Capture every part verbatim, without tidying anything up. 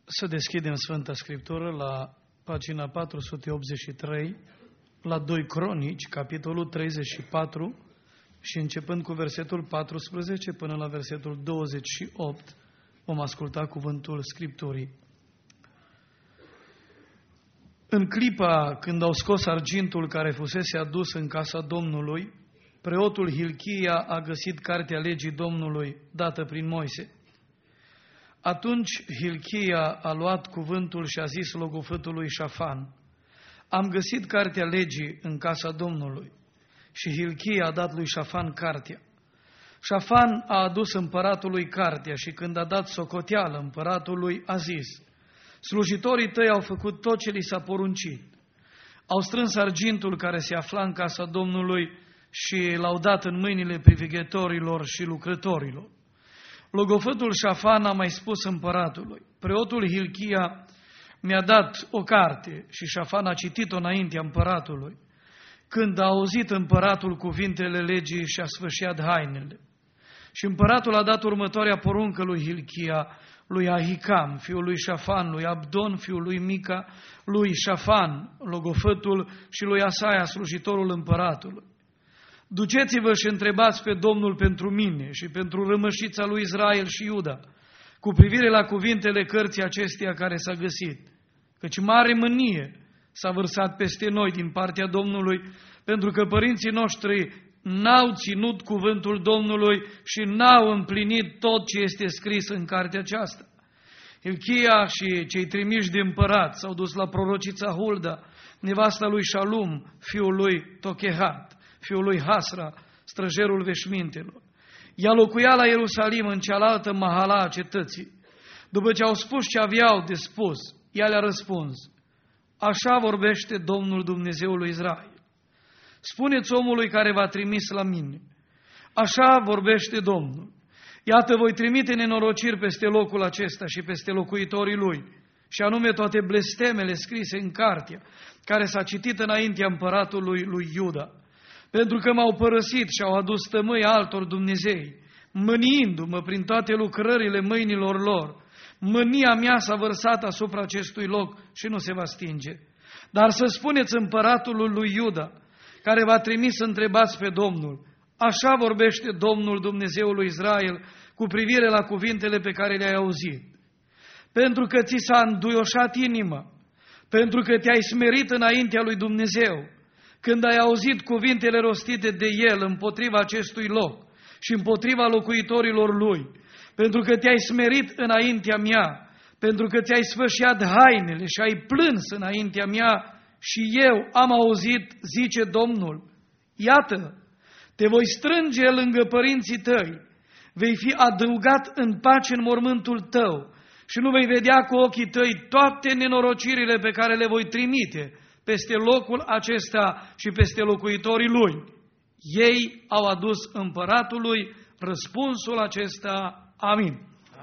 Să deschidem Sfânta Scriptură la pagina patru sute optzeci și trei, la doi Cronici, capitolul treizeci și patru, și începând cu versetul paisprezece până la versetul douăzeci și opt, vom asculta cuvântul Scripturii. În clipa când au scos argintul care fusese adus în casa Domnului, preotul Hilchia a găsit cartea legii Domnului dată prin Moise. Atunci Hilchia a luat cuvântul și a zis logofătului Șafan: am găsit cartea legii în casa Domnului. Și Hilchia a dat lui Șafan cartea. Șafan a adus împăratului cartea și când a dat socoteală împăratului, a zis: slujitorii tăi au făcut tot ce li s-a poruncit. Au strâns argintul care se afla în casa Domnului și l-au dat în mâinile priveghetorilor și lucrătorilor. Logofătul Șafan a mai spus împăratului: preotul Hilchia mi-a dat o carte. Și Șafan a citit-o înaintea împăratului. Când a auzit împăratul cuvintele legii, și-a sfâșiat hainele. Și împăratul a dat următoarea poruncă lui Hilchia, lui Ahicam, fiul lui Șafan, lui Abdon, fiul lui Mica, lui Șafan, logofătul, și lui Asaia, slujitorul împăratului: duceți-vă și întrebați pe Domnul pentru mine și pentru rămășița lui Israel și Iuda cu privire la cuvintele cărții acesteia care s-a găsit, căci mare mânie s-a vărsat peste noi din partea Domnului, pentru că părinții noștri n-au ținut cuvântul Domnului și n-au împlinit tot ce este scris în cartea aceasta. Hilchia și cei trimiși de împărat s-au dus la prorocița Hulda, nevasta lui Șalum, fiul lui Tochehat, fiul lui Hasra, străjerul veșmintelor. Ea locuia la Ierusalim, în cealaltă mahala a cetății. După ce au spus ce aveau de spus, ea le-a răspuns: așa vorbește Domnul Dumnezeul lui Israel. Spuneți omului care v-a trimis la mine: așa vorbește Domnul. Iată, voi trimite nenorociri peste locul acesta și peste locuitorii lui, și anume toate blestemele scrise în cartea care s-a citit înaintea împăratului lui Iuda, pentru că m-au părăsit și au adus tămâi altor dumnezei, mâniindu-mă prin toate lucrările mâinilor lor. Mânia mea s-a vărsat asupra acestui loc și nu se va stinge. Dar să spuneți împăratului lui Iuda, care v-a trimis să întrebați pe Domnul: așa vorbește Domnul Dumnezeul lui Israel cu privire la cuvintele pe care le-ai auzit. Pentru că ți s-a înduioșat inima, pentru că te-ai smerit înaintea lui Dumnezeu, când ai auzit cuvintele rostite de El împotriva acestui loc și împotriva locuitorilor lui, pentru că te-ai smerit înaintea mea, pentru că ți-ai sfâșiat hainele și ai plâns înaintea mea, și eu am auzit, zice Domnul: iată, te voi strânge lângă părinții tăi, vei fi adăugat în pace în mormântul tău și nu vei vedea cu ochii tăi toate nenorocirile pe care le voi trimite peste locul acesta și peste locuitorii lui. Ei au adus împăratului răspunsul acesta. Amin.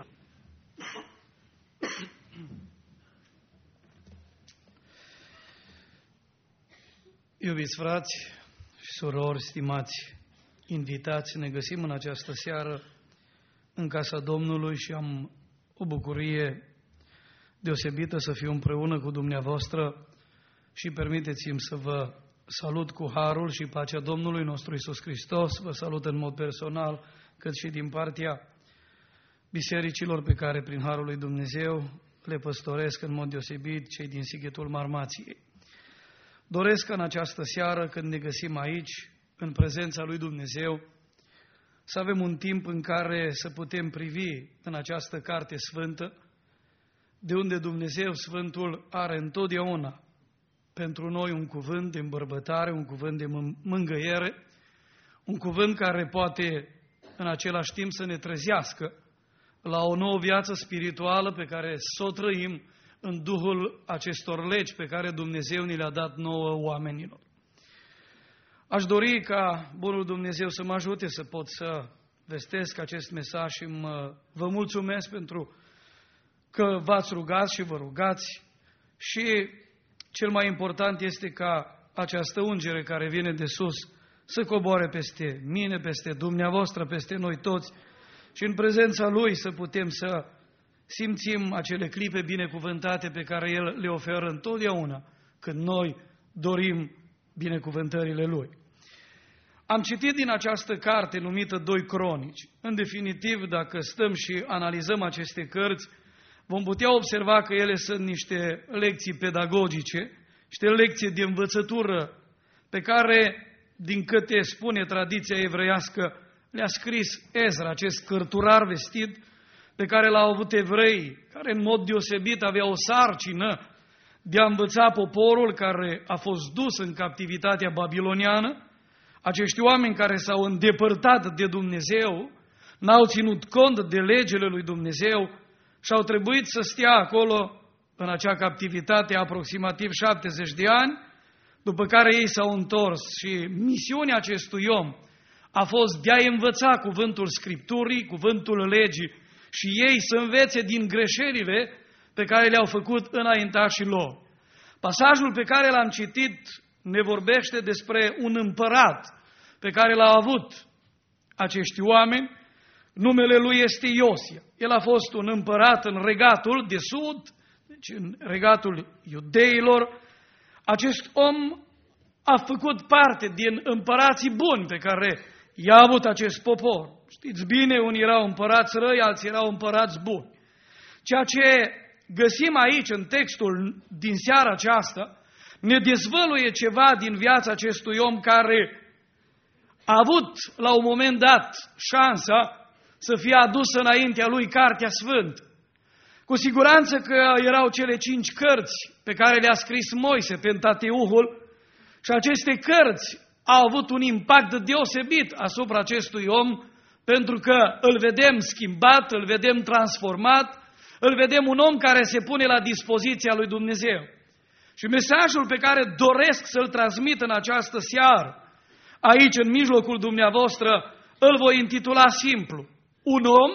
Iubiți frați și surori, stimați invitați, ne găsim în această seară în casa Domnului și am o bucurie deosebită să fiu împreună cu dumneavoastră și permiteți-mi să vă salut cu harul și pacea Domnului nostru Iisus Hristos. Vă salut în mod personal, cât și din partea bisericilor pe care, prin harul lui Dumnezeu, le păstoresc în mod deosebit, cei din Sighetul Marmației. Doresc în această seară, când ne găsim aici, în prezența lui Dumnezeu, să avem un timp în care să putem privi în această carte sfântă, de unde Dumnezeu Sfântul are întotdeauna pentru noi un cuvânt de îmbărbătare, un cuvânt de mângâiere, un cuvânt care poate în același timp să ne trezească la o nouă viață spirituală pe care să o trăim în duhul acestor legi pe care Dumnezeu ni le-a dat nouă oamenilor. Aș dori ca Bunul Dumnezeu să mă ajute să pot să vestesc acest mesaj și mă, vă mulțumesc pentru că v-ați rugat și vă rugați, și cel mai important este ca această ungere care vine de sus să coboare peste mine, peste dumneavoastră, peste noi toți, și în prezența Lui să putem să simțim acele clipe binecuvântate pe care El le oferă întotdeauna când noi dorim binecuvântările Lui. Am citit din această carte numită Doi Cronici. În definitiv, dacă stăm și analizăm aceste cărți, vom putea observa că ele sunt niște lecții pedagogice, niște lecții de învățătură pe care, din câte spune tradiția evreiască, le-a scris Ezra, acest cărturar vestit pe care l-au avut evrei, care în mod deosebit avea o sarcină de a învăța poporul care a fost dus în captivitatea babiloniană. Acești oameni care s-au îndepărtat de Dumnezeu, n-au ținut cont de legile lui Dumnezeu și au trebuit să stea acolo în acea captivitate aproximativ șaptezeci de ani, după care ei s-au întors și misiunea acestui om a fost de a învăța cuvântul Scripturii, cuvântul legii și ei să învețe din greșelile pe care le-au făcut înaintașii lor. Pasajul pe care l-am citit ne vorbește despre un împărat pe care l-au avut acești oameni. Numele lui este Iosia. El a fost un împărat în regatul de sud, deci în regatul iudeilor. Acest om a făcut parte din împărații buni pe care i-a avut acest popor. Știți bine, unii erau împărați răi, alții erau împărați buni. Ceea ce găsim aici în textul din seara aceasta ne dezvăluie ceva din viața acestui om care a avut la un moment dat șansa să fie adusă înaintea lui Cartea Sfântă. Cu siguranță că erau cele cinci cărți pe care le-a scris Moise, Pentateuhul, și aceste cărți au avut un impact deosebit asupra acestui om, pentru că îl vedem schimbat, îl vedem transformat, îl vedem un om care se pune la dispoziția lui Dumnezeu. Și mesajul pe care doresc să-l transmit în această seară, aici în mijlocul dumneavoastră, îl voi intitula simplu: un om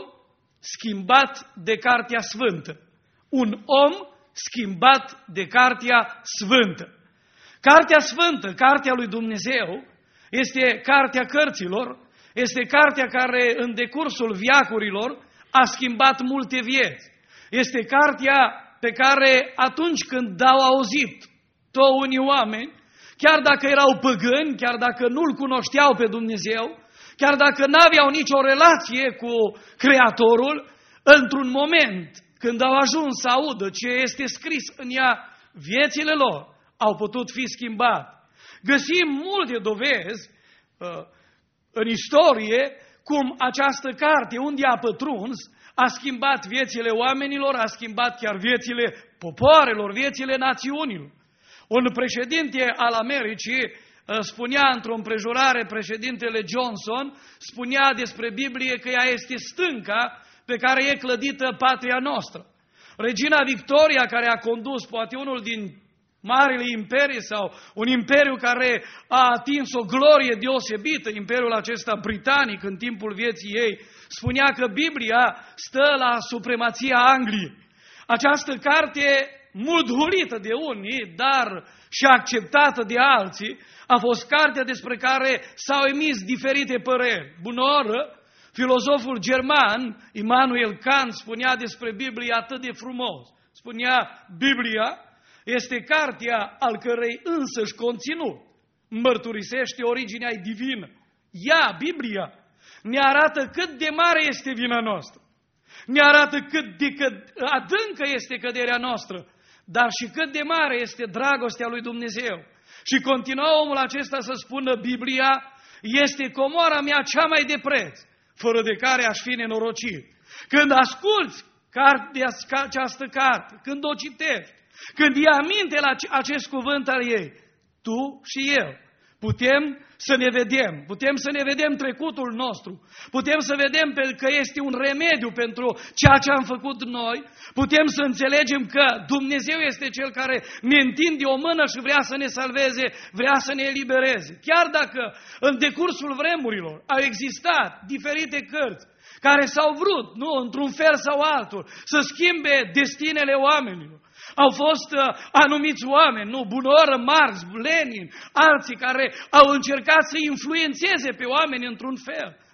schimbat de Cartea Sfântă. Un om schimbat de Cartea Sfântă. Cartea Sfântă, Cartea lui Dumnezeu, este Cartea Cărților, este cartea care în decursul veacurilor a schimbat multe vieți. Este cartea pe care atunci când au auzit toți unii oameni, chiar dacă erau păgâni, chiar dacă nu-L cunoșteau pe Dumnezeu, chiar dacă n-aveau nicio relație cu Creatorul, într-un moment când au ajuns să audă ce este scris în ea, viețile lor au putut fi schimbate. Găsim multe dovezi uh, în istorie cum această carte, unde a pătruns, a schimbat viețile oamenilor, a schimbat chiar viețile popoarelor, viețile națiunilor. Un președinte al Americii spunea într-o împrejurare, președintele Johnson, spunea despre Biblie că ea este stânca pe care e clădită patria noastră. Regina Victoria, care a condus poate unul din marile imperii sau un imperiu care a atins o glorie deosebită, imperiul acesta britanic în timpul vieții ei, spunea că Biblia stă la supremația Angliei. Această carte, mult hulită de unii, dar și acceptată de alții, a fost cartea despre care s-au emis diferite păreri. Bună oră, filozoful german Immanuel Kant spunea despre Biblie atât de frumos. Spunea: Biblia este cartea al cărei însăși conținut mărturisește originea divină. Ea, Biblia, ne arată cât de mare este vina noastră, ne arată cât de adâncă este căderea noastră, dar și cât de mare este dragostea lui Dumnezeu. Și continua omul acesta să spună: Biblia este comoara mea cea mai de preț, fără de care aș fi nenorocit. Când asculți această carte, când o citești, când iei aminte la acest cuvânt al ei, tu și eu putem să ne vedem, putem să ne vedem trecutul nostru, putem să vedem că este un remediu pentru ceea ce am făcut noi, putem să înțelegem că Dumnezeu este Cel care ne întinde o mână și vrea să ne salveze, vrea să ne elibereze. Chiar dacă în decursul vremurilor au existat diferite cărți care s-au vrut, nu, într-un fel sau altul, să schimbe destinele oamenilor. Au fost uh, anumiți oameni, nu, bunoră, Marx, Lenin, alții care au încercat să influențeze pe oameni într-un fel.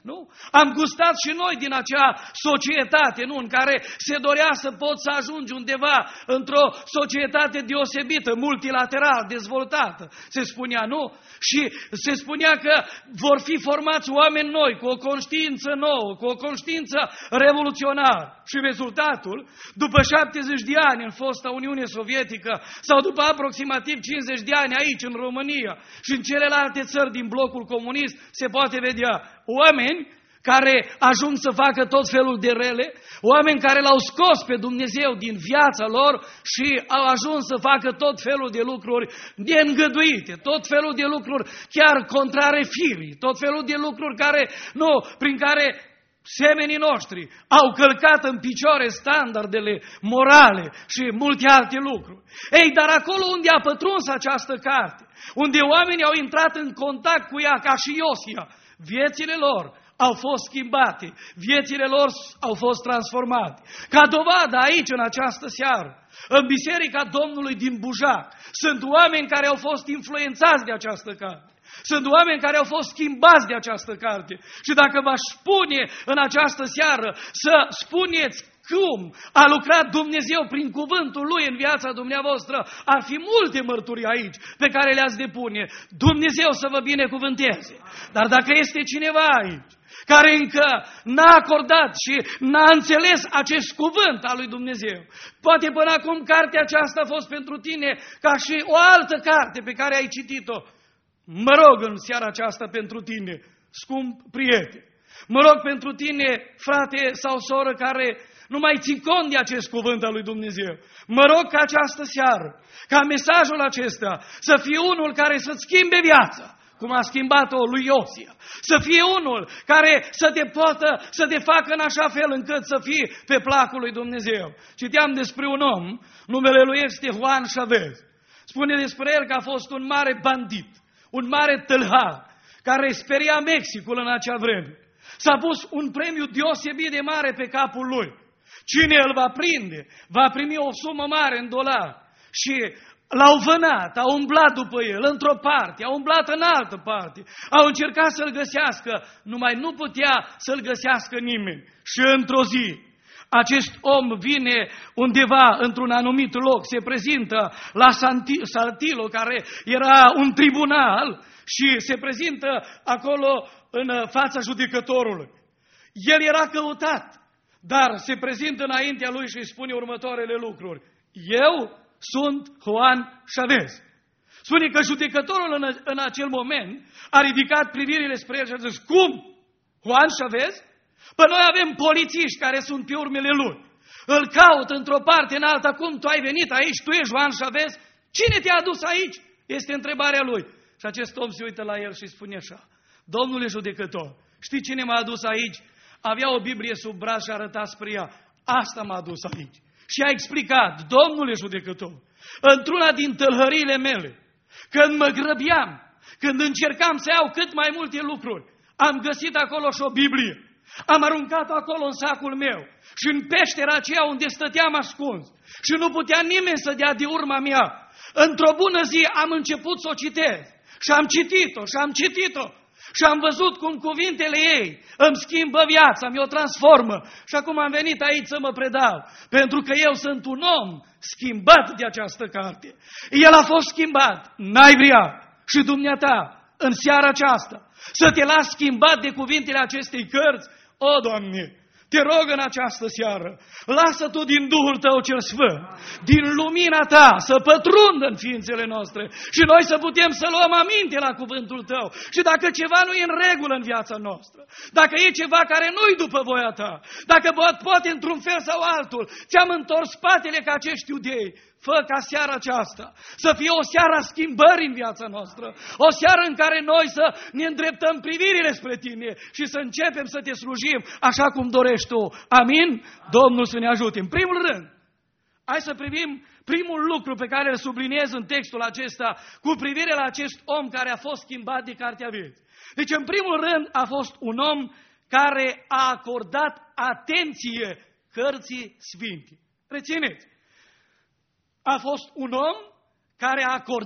Nu? Am gustat și noi din acea societate, nu? În care se dorea să poți să ajungi undeva într-o societate deosebită, multilateral, dezvoltată. Se spunea, nu? Și se spunea că vor fi formați oameni noi, cu o conștiință nouă, cu o conștiință revoluționară. Și rezultatul, după șaptezeci de ani în fosta Uniune Sovietică, sau după aproximativ cincizeci de ani aici, în România, și în celelalte țări din blocul comunist, se poate vedea oameni care ajung să facă tot felul de rele, oameni care l-au scos pe Dumnezeu din viața lor și au ajuns să facă tot felul de lucruri neîngăduite, tot felul de lucruri chiar contrare firii, tot felul de lucruri care, nu, prin care semenii noștri au călcat în picioare standardele morale și multe alte lucruri. Ei, dar acolo unde a pătruns această carte, unde oamenii au intrat în contact cu ea ca și Iosia, viețile lor au fost schimbate, viețile lor au fost transformate. Ca dovadă aici, în această seară, în Biserica Domnului din Bujac, sunt oameni care au fost influențați de această carte. Sunt oameni care au fost schimbați de această carte. Și dacă v-aș spune în această seară să spuneți cum a lucrat Dumnezeu prin cuvântul Lui în viața dumneavoastră, ar fi multe mărturii aici pe care le-ați depune. Dumnezeu să vă binecuvânteze. Dar dacă este cineva aici care încă n-a acordat și n-a înțeles acest cuvânt al lui Dumnezeu, poate până acum cartea aceasta a fost pentru tine ca și o altă carte pe care ai citit-o. Mă rog în seara aceasta pentru tine, scump prieten. Mă rog pentru tine, frate sau soră, care nu mai ții cont de acest cuvânt al lui Dumnezeu. Mă rog ca această seară, ca mesajul acesta să fie unul care să-ți schimbe viața, cum a schimbat-o lui Iosia. Să fie unul care să te poată, să te facă în așa fel încât să fii pe placul lui Dumnezeu. Citeam despre un om, numele lui este Juan Chavez. Spune despre el că a fost un mare bandit, un mare tâlhar, care speria Mexicul în acea vreme. S-a pus un premiu deosebit de mare pe capul lui. Cine îl va prinde, va primi o sumă mare în dolari. Și l-au vânat, au umblat după el într-o parte, au umblat în altă parte. Au încercat să-l găsească, numai nu putea să-l găsească nimeni. Și într-o zi, acest om vine undeva într-un anumit loc, se prezintă la Saltillo, care era un tribunal, și se prezintă acolo în fața judecătorului. El era căutat, dar se prezintă înaintea lui și îi spune următoarele lucruri. Eu sunt Juan Chavez. Spune că judecătorul în, în acel moment a ridicat privirile spre el și a zis, cum? Juan Chavez? Păi noi avem polițiști care sunt pe urmele lui. Îl caut într-o parte, în alta, cum tu ai venit aici, tu ești Juan Chavez? Cine te-a adus aici? Este întrebarea lui. Și acest om se uită la el și spune așa, domnule judecător, știi cine m-a adus aici? Avea o Biblie sub braț și arăta spre ea. Asta m-a adus aici. Și a explicat, domnule judecător, într-una din tălhăriile mele, când mă grăbeam, când încercam să iau cât mai multe lucruri, am găsit acolo și o Biblie. Am aruncat acolo în sacul meu și în peștera aceea unde stăteam ascuns și nu putea nimeni să dea de urma mea. Într-o bună zi am început să o citesc și am citit-o și am citit-o și am văzut cum cuvintele ei îmi schimbă viața, mi-o transformă și acum am venit aici să mă predau, pentru că eu sunt un om schimbat de această carte. El a fost schimbat, n-ai vrea și dumneata în seara aceasta să te lași schimbat de cuvintele acestei cărți. O, Doamne, te rog în această seară, lasă Tu din Duhul Tău cel Sfânt, din lumina Ta, să pătrundă în ființele noastre și noi să putem să luăm aminte la cuvântul Tău. Și dacă ceva nu e în regulă în viața noastră, dacă e ceva care nu-i după voia Ta, dacă poate într-un fel sau altul ți-am întors spatele ca acești iudei, fă ca seara aceasta să fie o seară a schimbării în viața noastră, o seară în care noi să ne îndreptăm privirile spre Tine și să începem să Te slujim așa cum dorești Tu. Amin? Domnul să ne ajute. În primul rând, hai să privim primul lucru pe care îl subliniez în textul acesta cu privire la acest om care a fost schimbat de Cartea Vieții. Deci, în primul rând, a fost un om care a acordat atenție Cărții Sfinte. Rețineți! A fost un om care a acordat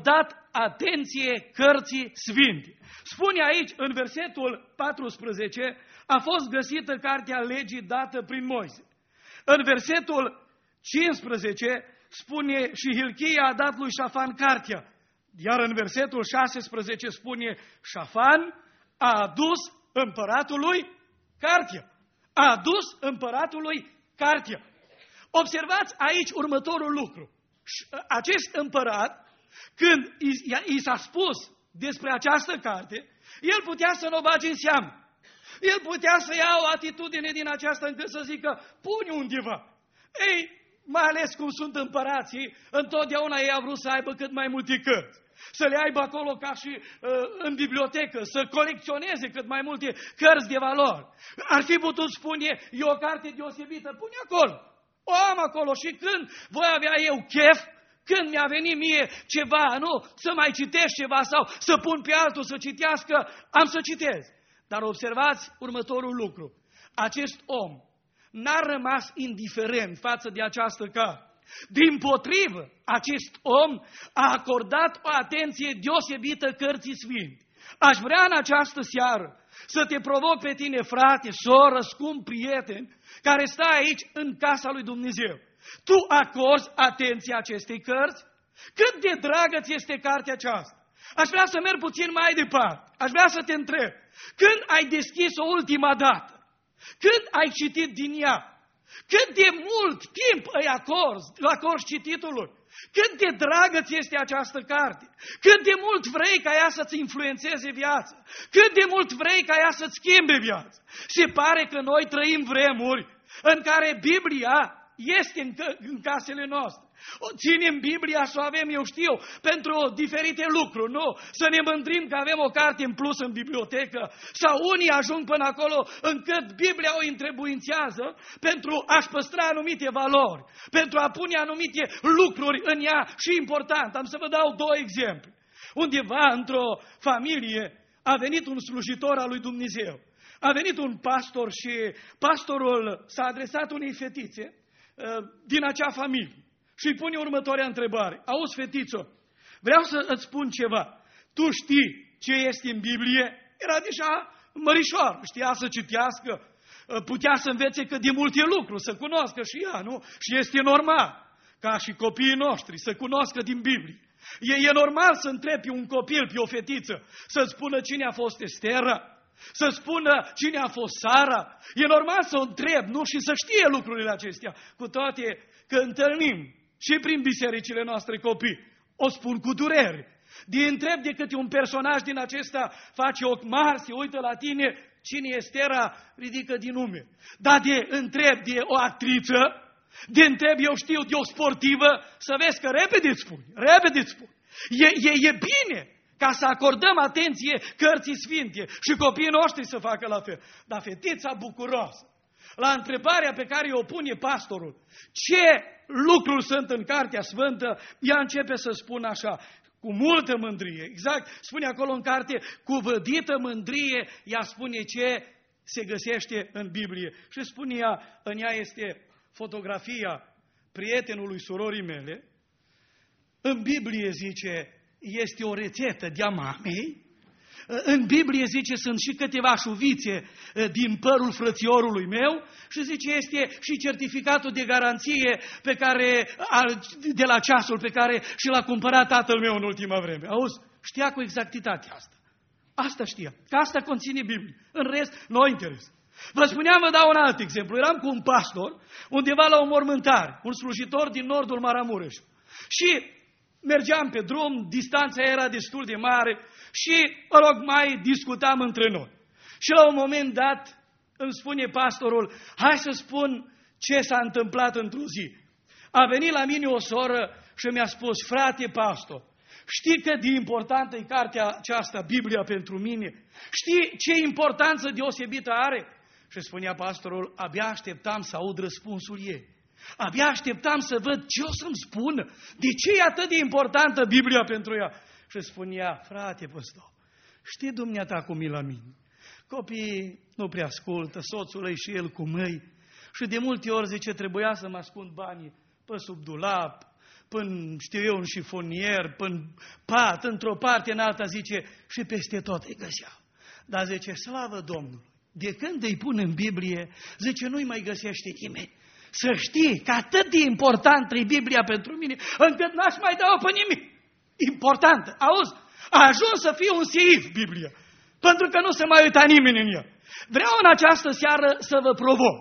atenție cărții sfinte. Spune aici, în versetul paisprezece, a fost găsită cartea legii dată prin Moise. În versetul cincisprezece spune și Hilchia a dat lui Șafan cartea. Iar în versetul șaisprezece spune Șafan a adus împăratului cartea. A adus împăratului cartea. Observați aici următorul lucru. Acest împărat, când i s-a spus despre această carte, el putea să nu o bage în seamă. El putea să ia o atitudine din aceasta încât să zică, pune undeva. Ei, mai ales cum sunt împărații, întotdeauna ei au vrut să aibă cât mai multe cărți. Să le aibă acolo ca și uh, în bibliotecă, să colecționeze cât mai multe cărți de valori. Ar fi putut spune, e o carte deosebită, pune acolo. O am acolo și când voi avea eu chef, când mi-a venit mie ceva, nu, să mai citesc ceva sau să pun pe altul să citească, am să citez. Dar observați următorul lucru. Acest om n-a rămas indiferent față de această carte. Dimpotrivă, acest om a acordat o atenție deosebită cărții sfinte. Aș vrea în această seară să te provoc pe tine, frate, soră, scump prieten, care stai aici în casa lui Dumnezeu. Tu acorzi atenție acestei cărți? Cât de dragă ți este cartea aceasta? Aș vrea să merg puțin mai departe. Aș vrea să te întreb. Când ai deschis-o ultima dată? Când ai citit din ea? Cât de mult timp îi acorzi, acorzi cititului? Cât de dragă ți este această carte? Cât de mult vrei ca ea să-ți influențeze viața? Cât de mult vrei ca ea să-ți schimbe viața? Se pare că noi trăim vremuri în care Biblia este în, în casele noastre. O ținem Biblia să o avem, eu știu, pentru diferite lucruri, nu? Să ne mândrim că avem o carte în plus în bibliotecă, sau unii ajung până acolo încât Biblia o întrebuințează pentru a-și păstra anumite valori, pentru a pune anumite lucruri în ea și important. Am să vă dau două exemple. Undeva într-o familie a venit un slujitor al lui Dumnezeu. A venit un pastor și pastorul s-a adresat unei fetițe din acea familie. Și îi pune următoarea întrebare. Auzi, fetițo, vreau să îți spun ceva. Tu știi ce este în Biblie? Era deja mărișoară, știa să citească, putea să învețe cât de multe lucruri, să cunoască și ea, nu? Și este normal, ca și copiii noștri, să cunoască din Biblie. E, e normal să întrebi un copil, pe o fetiță, să-ți spună cine a fost Estera, să spună cine a fost Sara. E normal să o întreb, nu? Și să știe lucrurile acestea. Cu toate că întâlnim și prin bisericile noastre copii, o spun cu durere. De întreb de câte un personaj din acesta face ochi mari, se uită la tine, cine este Estera, ridică din nume. Dar de întreb de o actriță, de întreb, eu știu, de o sportivă, să vezi că repede îți spun, repede îți spun. E, e, e bine ca să acordăm atenție cărții sfinte și copiii noștri să facă la fel. Dar fetița bucuroasă, la întrebarea pe care o pune pastorul, ce lucruri sunt în Cartea Sfântă, ea începe să spună așa, cu multă mândrie. Exact, spune acolo în carte, cu vădită mândrie, ea spune ce se găsește în Biblie. Și spune ea, în ea este fotografia prietenului surorii mele. În Biblie, zice, este o rețetă de-a mamei. În Biblie, zice, sunt și câteva șuvițe din părul frățiorului meu și zice, este și certificatul de garanție pe care, de la ceasul pe care și l-a cumpărat tatăl meu în ultima vreme. Auzi, știa cu exactitate asta. Asta știa, că asta conține Biblie. În rest, nu o interes. Vă spuneam, vă dau un alt exemplu. Eram cu un pastor undeva la o mormântare, un slujitor din nordul Maramureș. Și mergeam pe drum, distanța era destul de mare și, mă rog, mai discutam între noi. Și la un moment dat îmi spune pastorul, hai să spun ce s-a întâmplat într-o zi. A venit la mine o soră și mi-a spus, frate pastor, știi cât de importantă e cartea aceasta, Biblia, pentru mine? Știi ce importanță deosebită are? Și spunea pastorul, abia așteptam să aud răspunsul ei. Abia așteptam să văd ce o să-mi spună. De ce e atât de importantă Biblia pentru ea? Și spunea, frate păstor, știi dumneata cum e la mine? Copiii nu prea ascultă, soțul ei și el cu măi. Și de multe ori, zice, trebuia să mă ascund banii pe sub dulap, până, știu eu, în șifonier, până pat, într-o parte, în alta, zice, și peste tot îi găseau. Dar zice, slavă Domnului, de când îi pun în Biblie, zice, nu-i mai găsește nimeni. Să știi că atât de importantă e Biblia pentru mine, încât n-aș mai da-o pe nimic. Importantă, auzi? A ajuns să fie un seif Biblia, pentru că nu se mai uita nimeni în ea. Vreau în această seară să vă provoc.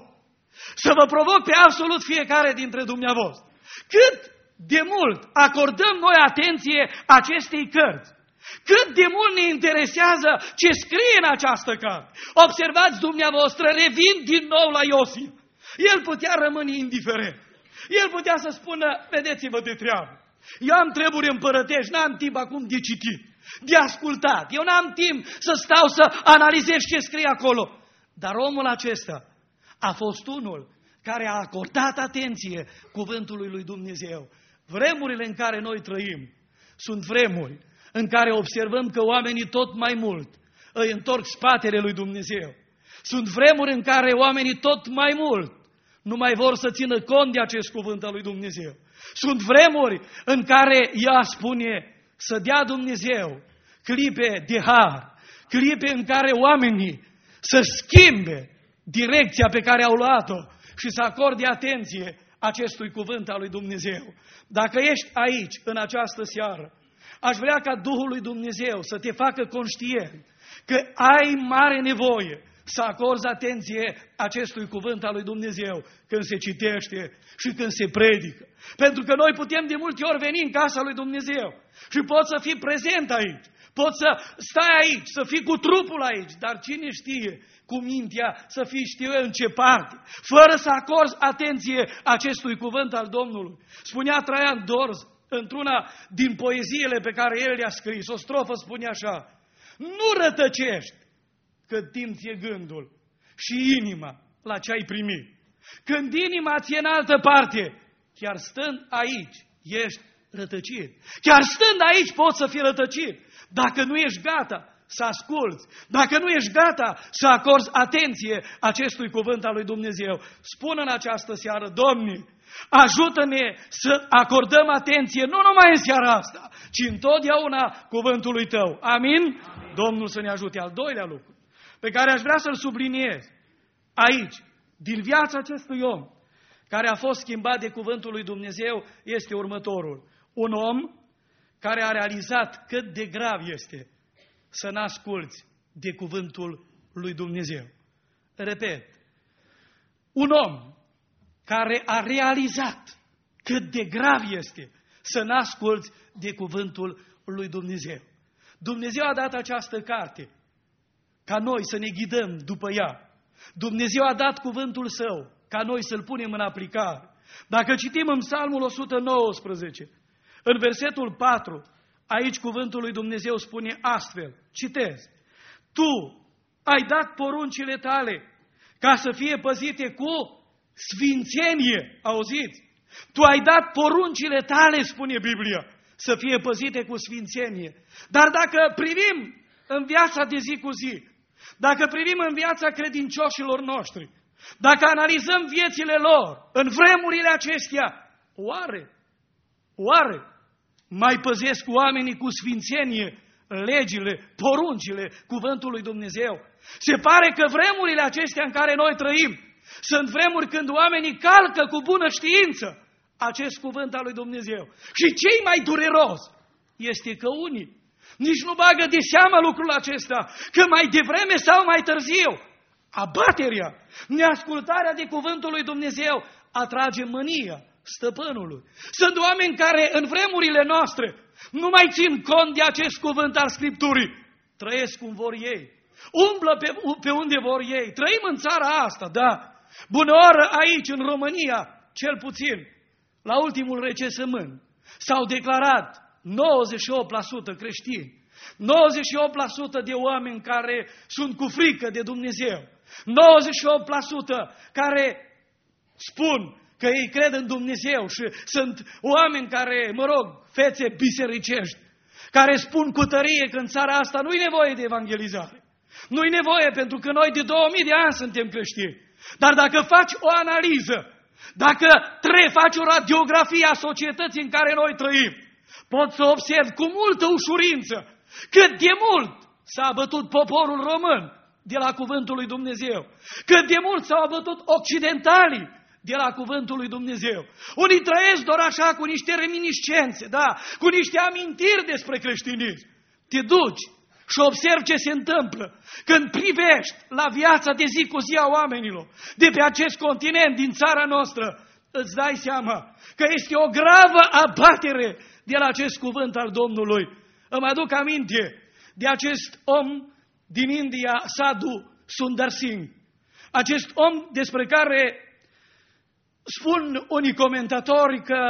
Să vă provoc pe absolut fiecare dintre dumneavoastră. Cât de mult acordăm noi atenție acestei cărți. Cât de mult ne interesează ce scrie în această carte. Observați dumneavoastră, revin din nou la Iosif. El putea rămâne indiferent. El putea să spună, vedeți-vă de treabă. Eu am treburi împărătești, n-am timp acum de citit, de ascultat. Eu n-am timp să stau să analizez ce scrie acolo. Dar omul acesta a fost unul care a acordat atenție cuvântului lui Dumnezeu. Vremurile în care noi trăim sunt vremuri în care observăm că oamenii tot mai mult îi întorc spatele lui Dumnezeu. Sunt vremuri în care oamenii tot mai mult nu mai vor să țină cont de acest cuvânt al lui Dumnezeu. Sunt vremuri în care ea spune să dea Dumnezeu clipe de har, clipe în care oamenii să schimbe direcția pe care au luat-o și să acorde atenție acestui cuvânt al lui Dumnezeu. Dacă ești aici, în această seară, aș vrea ca Duhul lui Dumnezeu să te facă conștient că ai mare nevoie să acorzi atenție acestui cuvânt al lui Dumnezeu când se citește și când se predică. Pentru că noi putem de multe ori veni în casa lui Dumnezeu și poți să fii prezent aici, poți să stai aici, să fii cu trupul aici, dar cine știe cu mintea să fii, știu eu, în ce parte, fără să acorzi atenție acestui cuvânt al Domnului. Spunea Traian Dorz într-una din poeziile pe care el le-a scris, o strofă spune așa: nu rătăcești cât timp ți-e gândul și inima la ce ai primit. Când inima ți-e în altă parte, chiar stând aici, ești rătăcit. Chiar stând aici poți să fii rătăcit. Dacă nu ești gata să asculți, dacă nu ești gata să acorzi atenție acestui cuvânt al lui Dumnezeu, spun în această seară: Doamne, ajută-ne să acordăm atenție nu numai în seara asta, ci întotdeauna cuvântului Tău. Amin? Amin. Domnul să ne ajute. Al doilea lucru pe care aș vrea să-l subliniez aici, din viața acestui om care a fost schimbat de cuvântul lui Dumnezeu, este următorul. Un om care a realizat cât de grav este să n-asculți de cuvântul lui Dumnezeu. Repet, un om care a realizat cât de grav este să n-asculți de cuvântul lui Dumnezeu. Dumnezeu a dat această carte ca noi să ne ghidăm după ea. Dumnezeu a dat cuvântul Său ca noi să-l punem în aplicare. Dacă citim în Psalmul o sută nouăsprezece, în versetul patru, aici cuvântul lui Dumnezeu spune astfel, citez: Tu ai dat poruncile Tale ca să fie păzite cu sfințenie. Auziți? Tu ai dat poruncile Tale, spune Biblia, să fie păzite cu sfințenie. Dar dacă privim în viața de zi cu zi, dacă privim în viața credincioșilor noștri, dacă analizăm viețile lor în vremurile acestea, oare, oare mai păzesc oamenii cu sfințenie legile, poruncile cuvântului Dumnezeu? Se pare că vremurile acestea în care noi trăim sunt vremuri când oamenii calcă cu bună știință acest cuvânt al lui Dumnezeu. Și cei mai dureros este că unii nici nu bagă de seamă lucrul acesta, că mai devreme sau mai târziu abaterea, neascultarea de cuvântul lui Dumnezeu atrage mânia stăpânului. Sunt oameni care în vremurile noastre nu mai țin cont de acest cuvânt al Scripturii. Trăiesc cum vor ei, umblă pe, pe unde vor ei. Trăim în țara asta, da. Bună oară aici, în România, cel puțin, la ultimul recensământ, s-au declarat nouăzeci și opt la sută creștini, nouăzeci și opt la sută de oameni care sunt cu frică de Dumnezeu, nouăzeci și opt la sută care spun că ei cred în Dumnezeu și sunt oameni care, mă rog, fețe bisericești, care spun cu tărie că în țara asta nu-i nevoie de evangelizare. Nu-i nevoie pentru că noi de două mii de ani suntem creștini. Dar dacă faci o analiză Dacă trebuie faci o radiografie a societății în care noi trăim, poți să observi cu multă ușurință cât de mult s-a abătut poporul român de la cuvântul lui Dumnezeu, cât de mult s-au abătut occidentalii de la cuvântul lui Dumnezeu. Unii trăiesc doar așa, cu niște reminiscențe, da, cu niște amintiri despre creștinism. Te duci și observi ce se întâmplă când privești la viața de zi cu zi a oamenilor de pe acest continent, din țara noastră, îți dai seama că este o gravă abatere de la acest cuvânt al Domnului. Îmi aduc aminte de acest om din India, Sadhu Sundar Singh. Acest om despre care spun unii comentatori că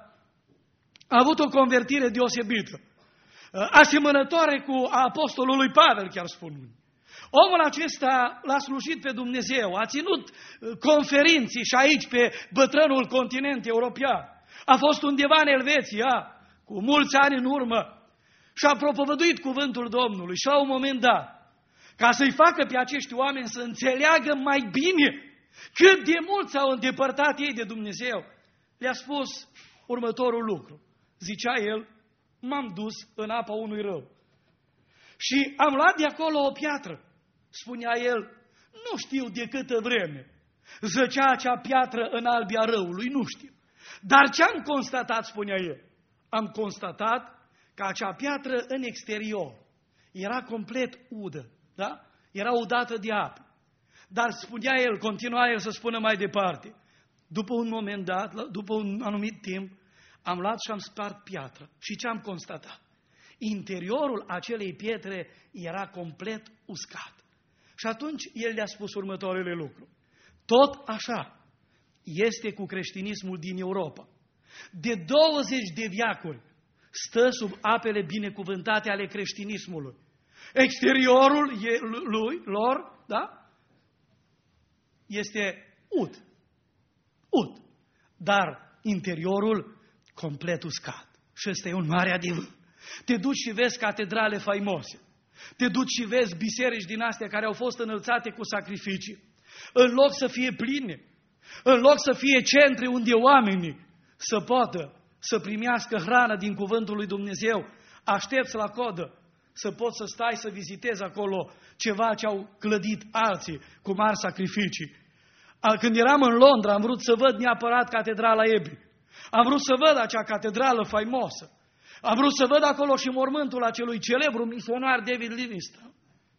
a avut o convertire deosebită, asemănătoare cu a apostolului Pavel, chiar spun. Omul acesta l-a slujit pe Dumnezeu, a ținut conferinții și aici pe bătrânul continent european. A fost undeva în Elveția, cu mulți ani în urmă, și a propovăduit cuvântul Domnului. Și la un moment dat, ca să-i facă pe acești oameni să înțeleagă mai bine cât de mult s-au îndepărtat ei de Dumnezeu, le-a spus următorul lucru. Zicea el: m-am dus în apa unui râu și am luat de acolo o piatră. Spunea el: nu știu de câtă vreme zăcea acea piatră în albia râului, nu știu. Dar ce am constatat, spunea el? Am constatat că acea piatră în exterior era complet udă, da? Era udată de apă. Dar spunea el, continua el să spună mai departe, după un moment dat, după un anumit timp, am luat și am spart piatră. Și ce am constatat? Interiorul acelei pietre era complet uscat. Și atunci el le-a spus următoarele lucruri. Tot așa este cu creștinismul din Europa. De douăzeci de veacuri stă sub apele binecuvântate ale creștinismului. Exteriorul lui, lor, da? Este ud. Ud. Dar interiorul complet uscat. Și ăsta e un mare adevăr. Te duci și vezi catedrale faimoase. Te duci și vezi biserici din astea care au fost înălțate cu sacrificii. În loc să fie pline, în loc să fie centre unde oamenii să poată să primească hrană din cuvântul lui Dumnezeu, aștepți la codă să poți să stai să vizitezi acolo ceva ce au clădit alții cu mari sacrificii. Când eram în Londra, am vrut să văd neapărat catedrala Abbey. Am vrut să văd acea catedrală faimoasă. Am vrut să văd acolo și mormântul acelui celebru misionar David Livingstone.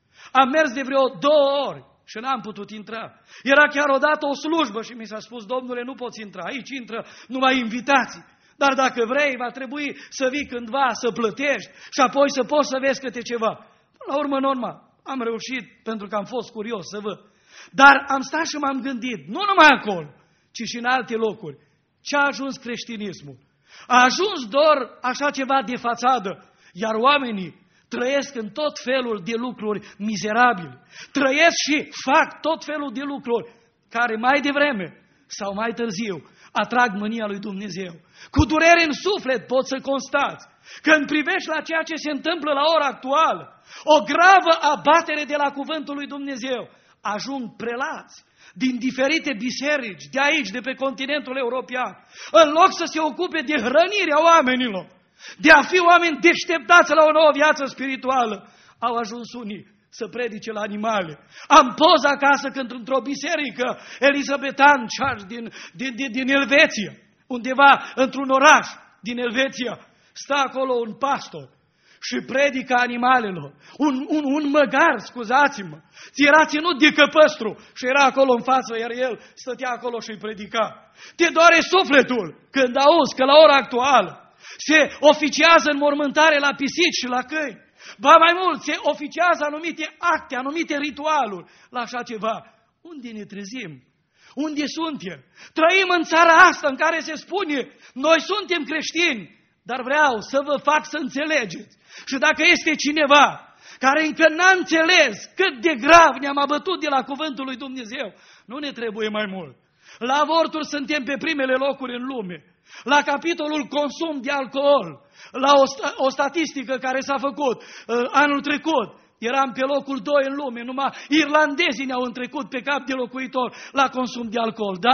Am mers de vreo două ori și n-am putut intra. Era chiar odată o slujbă și mi s-a spus: domnule, nu poți intra, aici intră numai invitații. Dar dacă vrei, va trebui să vii cândva, să plătești și apoi să poți să vezi câte ceva. Până la urmă, normal, am reușit pentru că am fost curios să văd. Dar am stat și m-am gândit, nu numai acolo, ci și în alte locuri. Ce a ajuns creștinismul? A ajuns doar așa ceva de fațadă, iar oamenii trăiesc în tot felul de lucruri mizerabile. Trăiesc și fac tot felul de lucruri care mai devreme sau mai târziu atrag mânia lui Dumnezeu. Cu durere în suflet poți să constați când privești la ceea ce se întâmplă la ora actuală, o gravă abatere de la cuvântul lui Dumnezeu. Ajung prelați din diferite biserici, de aici, de pe continentul european, în loc să se ocupe de hrănirea oamenilor, de a fi oameni deșteptați la o nouă viață spirituală, au ajuns unii să predice la animale. Am poz acasă când într-o biserică Elizabetan Church din, din, din, din Elveția, undeva într-un oraș din Elveția, stă acolo un pastor și predică animalelor. Un, un, un măgar, scuzați-mă, ți era ținut de căpăstru și era acolo în față, iar el stătea acolo și îi predica. Te doare sufletul când auzi că la ora actuală se oficiază înmormântare la pisici și la câini. Ba mai mult, se oficiază anumite acte, anumite ritualuri la așa ceva. Unde ne trezim? Unde suntem? Trăim în țara asta în care se spune, noi suntem creștini, dar vreau să vă fac să înțelegeți. Și dacă este cineva care încă n-a înțeles cât de grav ne-am abătut de la cuvântul lui Dumnezeu, nu ne trebuie mai mult. La avorturi suntem pe primele locuri în lume. La capitolul consum de alcool, la o, o statistică care s-a făcut uh, anul trecut, eram pe locul doi în lume, numai irlandezii ne-au întrecut pe cap de locuitor la consum de alcool. Da,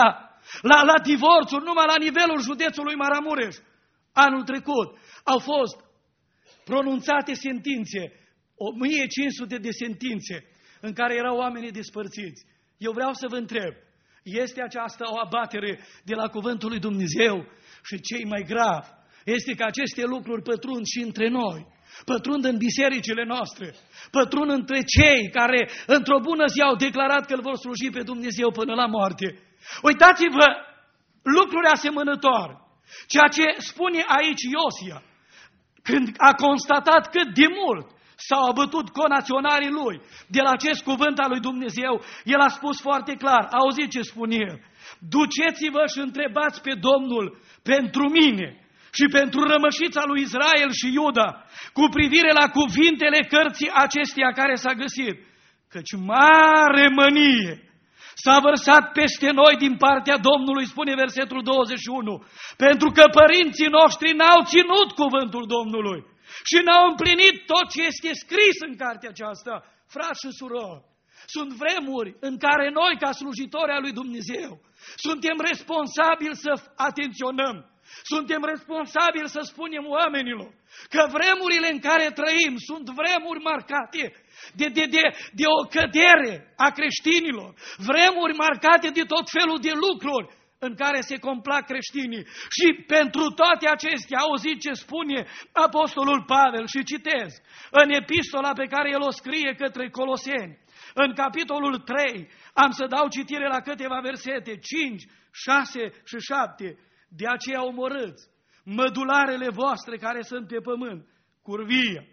la, la divorțuri, numai la nivelul județului Maramureș. Anul trecut au fost pronunțate sentințe, o mie cinci sute de sentințe, în care erau oamenii despărțiți. Eu vreau să vă întreb, este aceasta o abatere de la cuvântul lui Dumnezeu? Și cei mai grav este că aceste lucruri pătrund și între noi, pătrund în bisericile noastre, pătrund între cei care într-o bună zi au declarat că îl vor sluji pe Dumnezeu până la moarte. Uitați-vă lucruri asemănătoare. Ceea ce spune aici Iosia, când a constatat cât de mult s-au abătut conaționarii lui de la acest cuvânt al lui Dumnezeu, el a spus foarte clar, auziți ce spune el, duceți-vă și întrebați pe Domnul pentru mine și pentru rămășița lui Israel și Iuda cu privire la cuvintele cărții acesteia care s-a găsit, căci mare mânie s-a vărsat peste noi din partea Domnului, spune versetul douăzeci și unu, pentru că părinții noștri n-au ținut cuvântul Domnului și n-au împlinit tot ce este scris în cartea aceasta. Frați și surori, sunt vremuri în care noi, ca slujitori ai lui Dumnezeu, suntem responsabili să atenționăm, suntem responsabili să spunem oamenilor că vremurile în care trăim sunt vremuri marcate de, de, de, de o cădere a creștinilor, vremuri marcate de tot felul de lucruri în care se complac creștinii. Și pentru toate acestea, auziți ce spune Apostolul Pavel și citez în epistola pe care el o scrie către Coloseni, în capitolul trei, am să dau citire la câteva versete, cinci, șase și șapte, de aceea omorâți mădularele voastre care sunt pe pământ, curvia,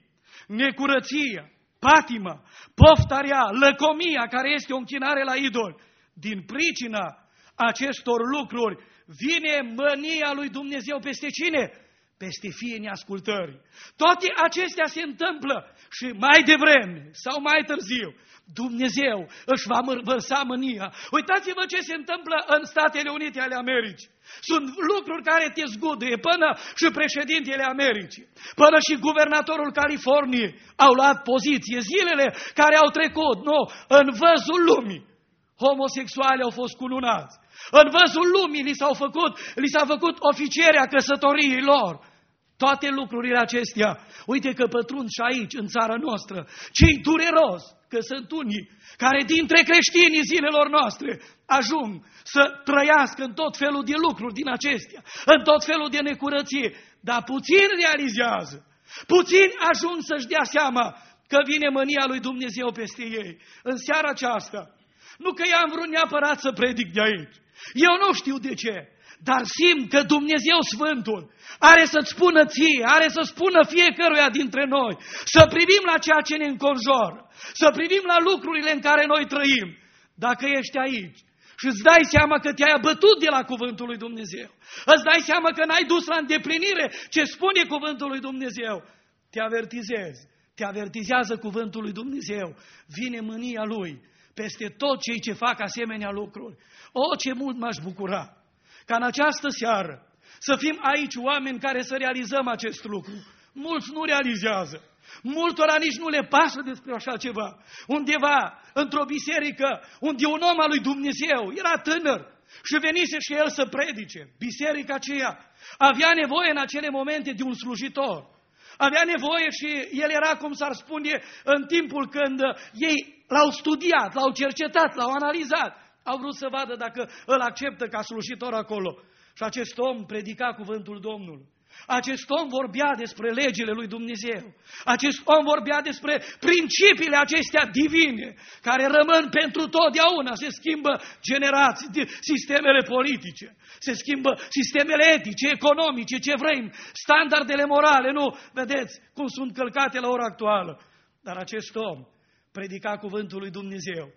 necurăția, patima, poftarea, lăcomia, care este o închinare la idol. Din pricina acestor lucruri vine mânia lui Dumnezeu peste cine? Peste fiii neascultării. Toate acestea se întâmplă și mai devreme sau mai târziu Dumnezeu își va vărsa mânia. Uitați-vă ce se întâmplă în Statele Unite ale Americii. Sunt lucruri care te zguduie, până și președintele Americii, până și guvernatorul Californiei au luat poziție. Zilele care au trecut, nu, în văzul lumii, homosexuali au fost cununați. În văzul lumii li s-au făcut, li s-a făcut oficierea căsătoriei lor. Toate lucrurile acestea, uite că pătrund și aici, în țara noastră. Ce-i dureros că sunt unii care dintre creștinii zilelor noastre ajung să trăiască în tot felul de lucruri din acestea, în tot felul de necurăție, dar puțin realizează, puțin ajung să-și dea seama că vine mânia lui Dumnezeu peste ei. În seara aceasta, nu că i-am vrut neapărat să predic de aici, eu nu știu de ce, dar simt că Dumnezeu Sfântul are să-ți spună ție, are să spună fiecăruia dintre noi, să privim la ceea ce ne înconjoară, să privim la lucrurile în care noi trăim. Dacă ești aici și îți dai seama că te-ai abătut de la cuvântul lui Dumnezeu, îți dai seama că n-ai dus la îndeplinire ce spune cuvântul lui Dumnezeu, te avertizez, te avertizează cuvântul lui Dumnezeu, vine mânia lui peste tot cei ce fac asemenea lucruri. O, ce mult m-aș bucura ca în această seară să fim aici oameni care să realizăm acest lucru. Mulți nu realizează. Multora nici nu le pasă despre așa ceva. Undeva, într-o biserică, unde un om al lui Dumnezeu era tânăr și venise și el să predice. Biserica aceea avea nevoie în acele momente de un slujitor. Avea nevoie și el era, cum s-ar spune, în timpul când ei l-au studiat, l-au cercetat, l-au analizat. Au vrut să vadă dacă îl acceptă ca slujitor acolo. Și acest om predica cuvântul Domnului. Acest om vorbea despre legile lui Dumnezeu. Acest om vorbea despre principiile acestea divine, care rămân pentru totdeauna. Se schimbă generații, sistemele politice, se schimbă sistemele etice, economice, ce vrem, standardele morale, nu? Vedeți cum sunt călcate la ora actuală. Dar acest om predica cuvântul lui Dumnezeu.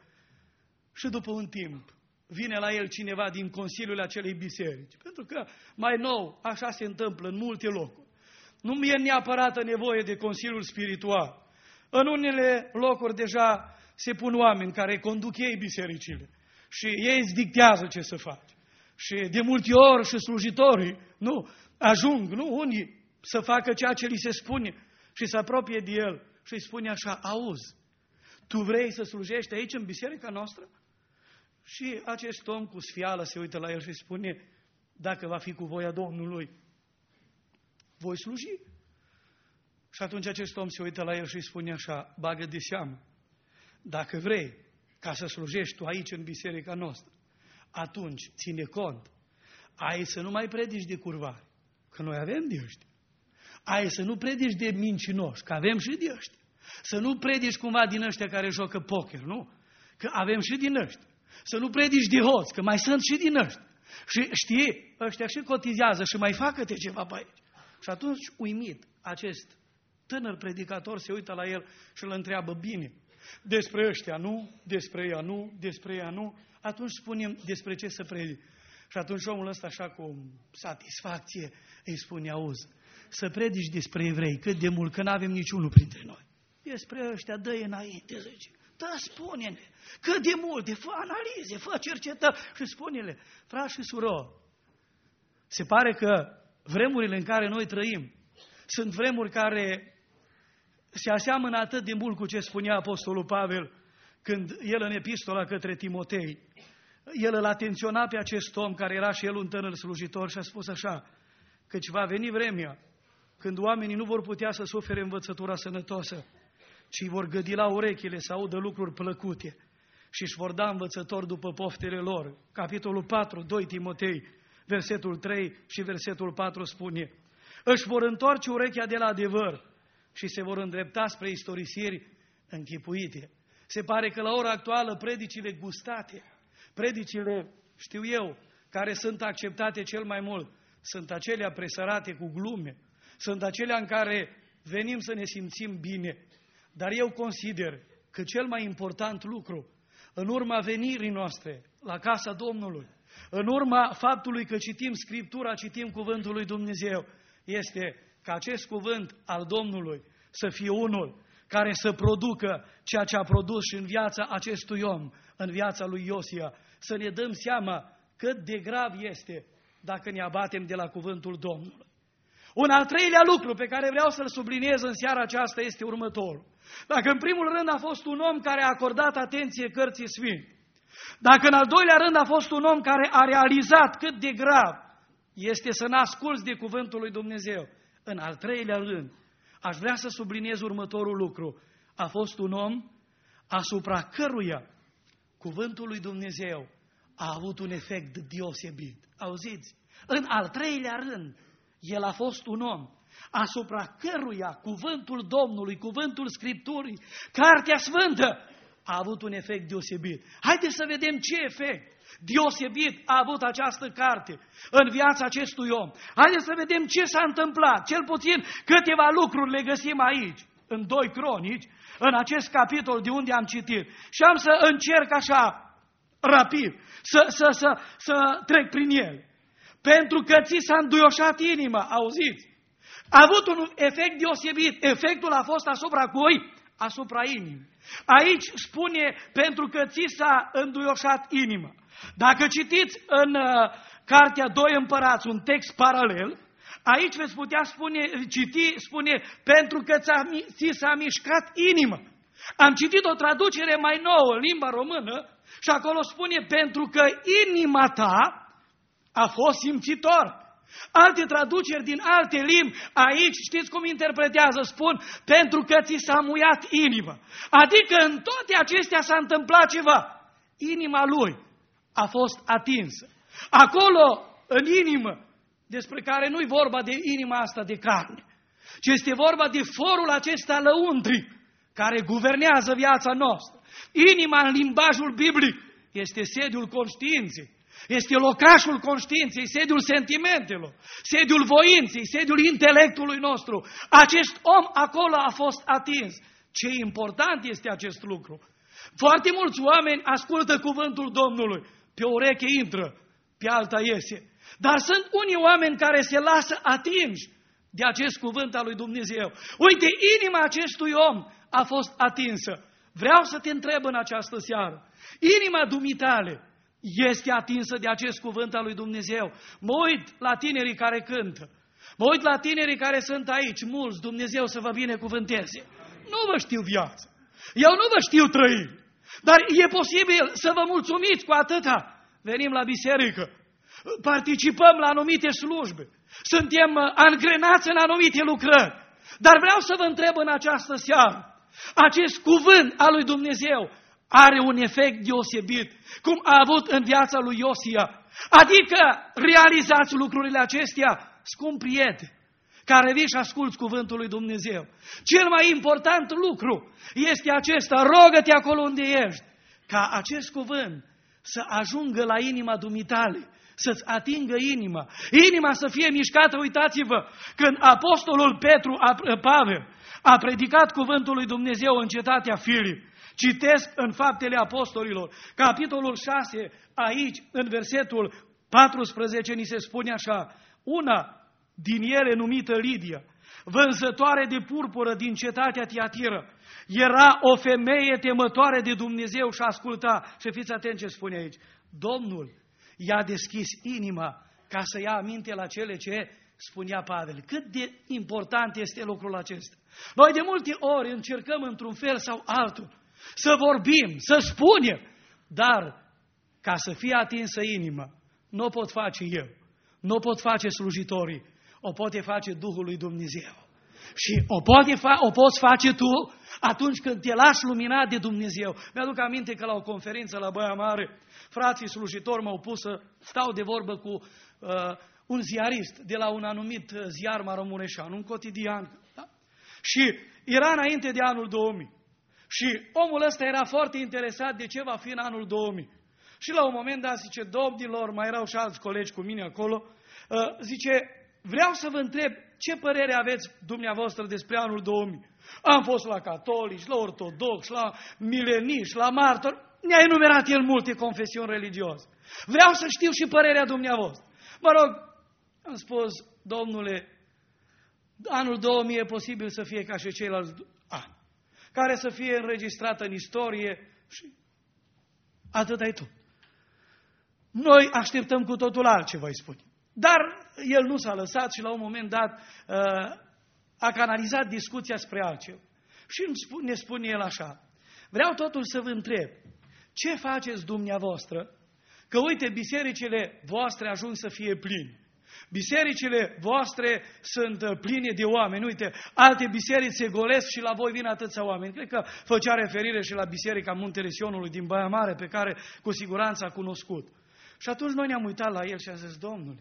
Și după un timp vine la el cineva din consiliul acelei biserici. Pentru că mai nou așa se întâmplă în multe locuri. Nu mi-e neapărat nevoie de consiliul spiritual. În unele locuri deja se pun oameni care conduc ei bisericile și ei îți dictează ce să faci. Și de multe ori și slujitorii nu ajung, nu unii, să facă ceea ce li se spune și să apropie de el și îi spune așa: auzi, tu vrei să slujești aici în biserica noastră? Și acest om cu sfială se uită la el și spune, dacă va fi cu voia Domnului, voi sluji? Și atunci acest om se uită la el și spune așa, bagă de seamă, dacă vrei ca să slujești tu aici în biserica noastră, atunci ține cont, ai să nu mai predici de curvari, că noi avem de ăștia. Ai să nu predici de mincinoși, că avem și de ăștia. Să nu predici cumva din ăștia care joacă poker, nu? Că avem și din ăștia. Să nu predici de hoți, că mai sunt și din ăștia. Și știi, ăștia și cotizează și mai facă-te ceva pe aici. Și atunci, uimit, acest tânăr predicator se uită la el și îl întreabă, bine, despre ăștia nu, despre ea nu, despre ea nu, atunci spunem despre ce să predic. Și atunci omul ăsta așa cu satisfacție îi spune, auzi, să predici despre evrei, cât de mult, că n-avem niciunul printre noi. Despre ăștia, dă-i înainte, zice. Da, spune-ne, cât de multe, fă analize, fă cercetări și spune-le, frați și surori, se pare că vremurile în care noi trăim sunt vremuri care se aseamănă atât de mult cu ce spunea Apostolul Pavel când el în epistola către Timotei, el îl atenționa pe acest om care era și el un tânăr slujitor și a spus așa, căci va veni vremea când oamenii nu vor putea să sufere învățătura sănătoasă, ci vor gâdi la urechile să audă lucruri plăcute și își vor da învățători după poftele lor. Capitolul patru, doi Timotei, versetul trei și versetul patru spune, își vor întoarce urechea de la adevăr și se vor îndrepta spre istorisiri închipuite. Se pare că la ora actuală predicile gustate, predicile, știu eu, care sunt acceptate cel mai mult, sunt acelea presărate cu glume, sunt acelea în care venim să ne simțim bine. Dar eu consider că cel mai important lucru, în urma venirii noastre la casa Domnului, în urma faptului că citim Scriptura, citim Cuvântul lui Dumnezeu, este ca acest cuvânt al Domnului să fie unul care să producă ceea ce a produs și în viața acestui om, în viața lui Iosia, să ne dăm seama cât de grav este dacă ne abatem de la cuvântul Domnului. Un al treilea lucru pe care vreau să-l subliniez în seara aceasta este următorul. Dacă în primul rând a fost un om care a acordat atenție cărții sfinte, dacă în al doilea rând a fost un om care a realizat cât de grav este să n-asculți de cuvântul lui Dumnezeu, în al treilea rând, aș vrea să subliniez următorul lucru. A fost un om asupra căruia cuvântul lui Dumnezeu a avut un efect deosebit. Auziți? În al treilea rând, el a fost un om asupra căruia cuvântul Domnului, cuvântul Scripturii, Cartea Sfântă, a avut un efect deosebit. Haideți să vedem ce efect deosebit a avut această carte în viața acestui om. Haideți să vedem ce s-a întâmplat. Cel puțin câteva lucruri le găsim aici, în doi Cronici, în acest capitol de unde am citit. Și am să încerc așa, rapid, să, să, să, să trec prin el. Pentru că ți s-a înduioșat inima, auziți? A avut un efect deosebit. Efectul a fost asupra cui? Asupra inimii. Aici spune, pentru că ți s-a înduioșat inima. Dacă citiți în uh, Cartea doi Împărați, un text paralel, aici veți putea spune, citi, spune, pentru că ți s-a mișcat inima. Am citit o traducere mai nouă în limba română și acolo spune, pentru că inima ta a fost simțitor. Alte traduceri din alte limbi, aici știți cum interpretează, spun, pentru că ți s-a muiat inima. Adică în toate acestea s-a întâmplat ceva. Inima lui a fost atinsă. Acolo, în inimă, despre care nu-i vorba de inima asta de carne, ci este vorba de forul acesta lăuntric, care guvernează viața noastră. Inima, în limbajul biblic, este sediul conștiinței. Este locașul conștiinței, sediul sentimentelor, sediul voinței, sediul intelectului nostru. Acest om acolo a fost atins. Ce important este acest lucru. Foarte mulți oameni ascultă cuvântul Domnului. Pe o ureche intră, pe alta iese. Dar sunt unii oameni care se lasă atinși de acest cuvânt al lui Dumnezeu. Uite, inima acestui om a fost atinsă. Vreau să te întreb în această seară. Inima dumitale este atinsă de acest cuvânt al lui Dumnezeu. Mă uit la tinerii care cântă. Mă uit la tinerii care sunt aici, mulți, Dumnezeu să vă binecuvânteze. Nu vă știu viața. Eu nu vă știu trăiri. Dar e posibil să vă mulțumiți cu atâta. Venim la biserică, participăm la anumite slujbe, suntem angrenați în anumite lucrări. Dar vreau să vă întreb în această seară, acest cuvânt al lui Dumnezeu are un efect deosebit, cum a avut în viața lui Iosia. Adică realizați lucrurile acestea, scump prieteni, care vii și asculți cuvântul lui Dumnezeu. Cel mai important lucru este acesta, rogă-te acolo unde ești, ca acest cuvânt să ajungă la inima dumitale, să-ți atingă inima, inima să fie mișcată. Uitați-vă, când apostolul Petru, Pavel, a predicat cuvântul lui Dumnezeu în cetatea Filip, citesc în Faptele Apostolilor, capitolul șase, aici, în versetul paisprezece, ni se spune așa: una din ele, numită Lidia, vânzătoare de purpură din cetatea Tiatira, era o femeie temătoare de Dumnezeu și asculta. Și fiți atenți ce spune aici: Domnul i-a deschis inima ca să ia aminte la cele ce spunea Pavel. Cât de important este lucrul acesta. Noi de multe ori încercăm într-un fel sau altul să vorbim, să spunem, dar ca să fie atinsă inima, nu o pot face eu, nu o pot face slujitorii, o poate face Duhul lui Dumnezeu. Și o, poate fa- o poți face tu atunci când te lași luminat de Dumnezeu. Mi-aduc aminte că la o conferință la Baia Mare, frații slujitori m-au pus să stau de vorbă cu uh, un ziarist de la un anumit ziar Maramureșan, un cotidian. Da? Și era înainte de anul două mii. Și omul ăsta era foarte interesat de ce va fi în anul două mii. Și la un moment dat zice: domnilor, mai erau și alți colegi cu mine acolo, uh, zice: vreau să vă întreb ce părere aveți dumneavoastră despre anul două mii. Am fost la catolici, la ortodoxi, la mileniști, la martori. Ne-a enumerat el multe confesiuni religioase. Vreau să știu și părerea dumneavoastră. Mă rog, am spus: domnule, anul două mii e posibil să fie ca și ceilalți ani, care să fie înregistrată în istorie și atât ai tu. Noi așteptăm cu totul altceva, îi spune. Dar el nu s-a lăsat și la un moment dat a canalizat discuția spre altceva. Și ne spune el așa: vreau totul să vă întreb, ce faceți dumneavoastră? Că uite, bisericile voastre ajung să fie pline. Bisericile voastre sunt pline de oameni. Uite, alte biserici se golesc și la voi vin atâția oameni. Cred că făcea referire și la biserica Muntele Sionului din Baia Mare, pe care cu siguranță a cunoscut. Și atunci noi ne-am uitat la el și am zis: domnule,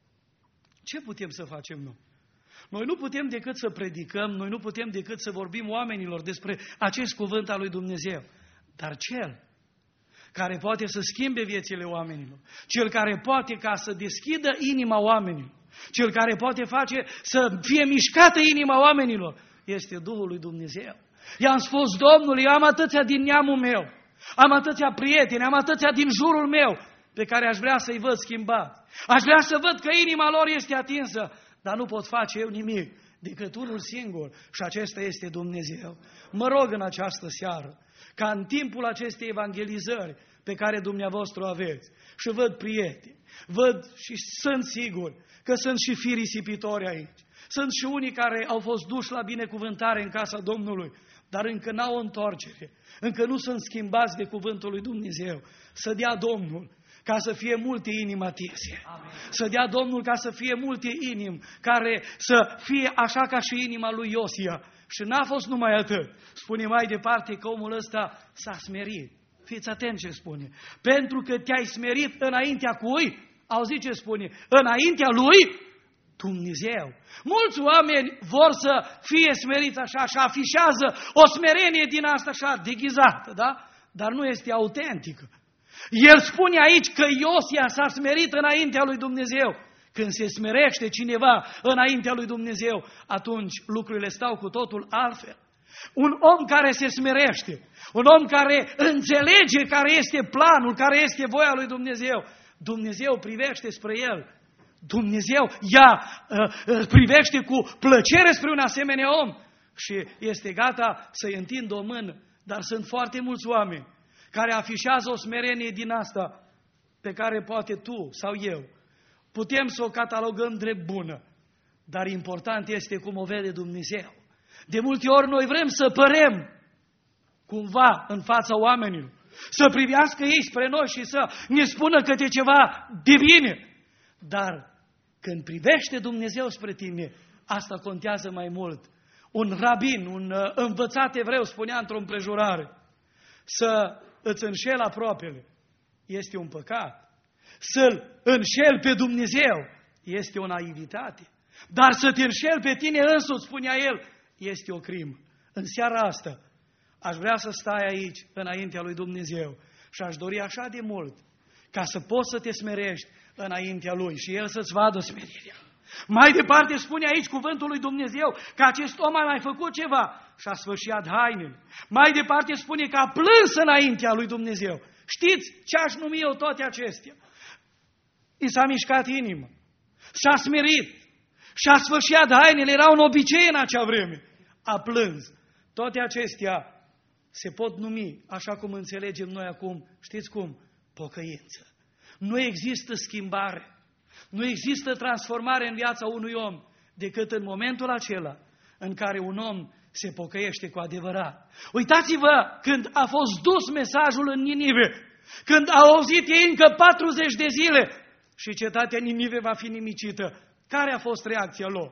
ce putem să facem noi? Noi nu putem decât să predicăm, noi nu putem decât să vorbim oamenilor despre acest cuvânt al lui Dumnezeu. Dar cel care poate să schimbe viețile oamenilor, cel care poate ca să deschidă inima oamenilor, cel care poate face să fie mișcată inima oamenilor, este Duhul lui Dumnezeu. I-am spus: domnule, eu am atâția din neamul meu, am atâția prieteni, am atâția din jurul meu, pe care aș vrea să-i văd schimbați. Aș vrea să văd că inima lor este atinsă, dar nu pot face eu nimic decât unul singur, și acesta este Dumnezeu. Mă rog în această seară, ca în timpul acestei evangelizări pe care dumneavoastră o aveți, și văd prieteni, văd și sunt sigur că sunt și fii risipitori aici. Sunt și unii care au fost duși la binecuvântare în casa Domnului, dar încă n-au o întoarcere, încă nu sunt schimbați de cuvântul lui Dumnezeu. Să dea Domnul ca să fie multe inimi atinse. Să dea Domnul ca să fie multe inimi care să fie așa ca și inima lui Iosia. Și n-a fost numai atât. Spune mai departe că omul ăsta s-a smerit. Fiți atenți ce spune. Pentru că te-ai smerit înaintea cui? Auziți ce spune? Înaintea lui Dumnezeu. Mulți oameni vor să fie smeriți așa și afișează o smerenie din asta așa deghizată, da? Dar nu este autentică. El spune aici că Iosia s-a smerit înaintea lui Dumnezeu. Când se smerește cineva înaintea lui Dumnezeu, atunci lucrurile stau cu totul altfel. Un om care se smerește, un om care înțelege care este planul, care este voia lui Dumnezeu, Dumnezeu privește spre el. Dumnezeu ia, privește cu plăcere spre un asemenea om și este gata să-i întindă o mână. Dar sunt foarte mulți oameni care afișează o smerenie din asta pe care poate tu sau eu putem să o catalogăm drept bună, dar important este cum o vede Dumnezeu. De multe ori noi vrem să părem cumva în fața oamenilor să privească ei spre noi și să ne spună câte ceva de bine. Dar când privește Dumnezeu spre tine, asta contează mai mult. Un rabin, un uh, învățat evreu spunea într-o împrejurare, să îți înșeli aproapele este un păcat. Să-L înșeli pe Dumnezeu este o naivitate. Dar să te înșeli pe tine însuți, spunea el, este o crimă. În seara asta aș vrea să stai aici înaintea lui Dumnezeu și aș dori așa de mult ca să poți să te smerești înaintea Lui și El să-ți vadă smerirea. Mai departe spune aici cuvântul lui Dumnezeu că acest om a mai făcut ceva și a sfârșiat hainele. Mai departe spune că a plâns înaintea lui Dumnezeu. Știți ce aș numi eu toate acestea? I s-a mișcat inima, s-a smerit și a sfârșiat hainele, era un obicei în acea vreme. A plâns. Toate acestea se pot numi, așa cum înțelegem noi acum, știți cum? Pocăință. Nu există schimbare, nu există transformare în viața unui om decât în momentul acela în care un om se pocăiește cu adevărat. Uitați-vă când a fost dus mesajul în Ninive, când au auzit ei încă patruzeci de zile și cetatea Ninive va fi nimicită. Care a fost reacția lor?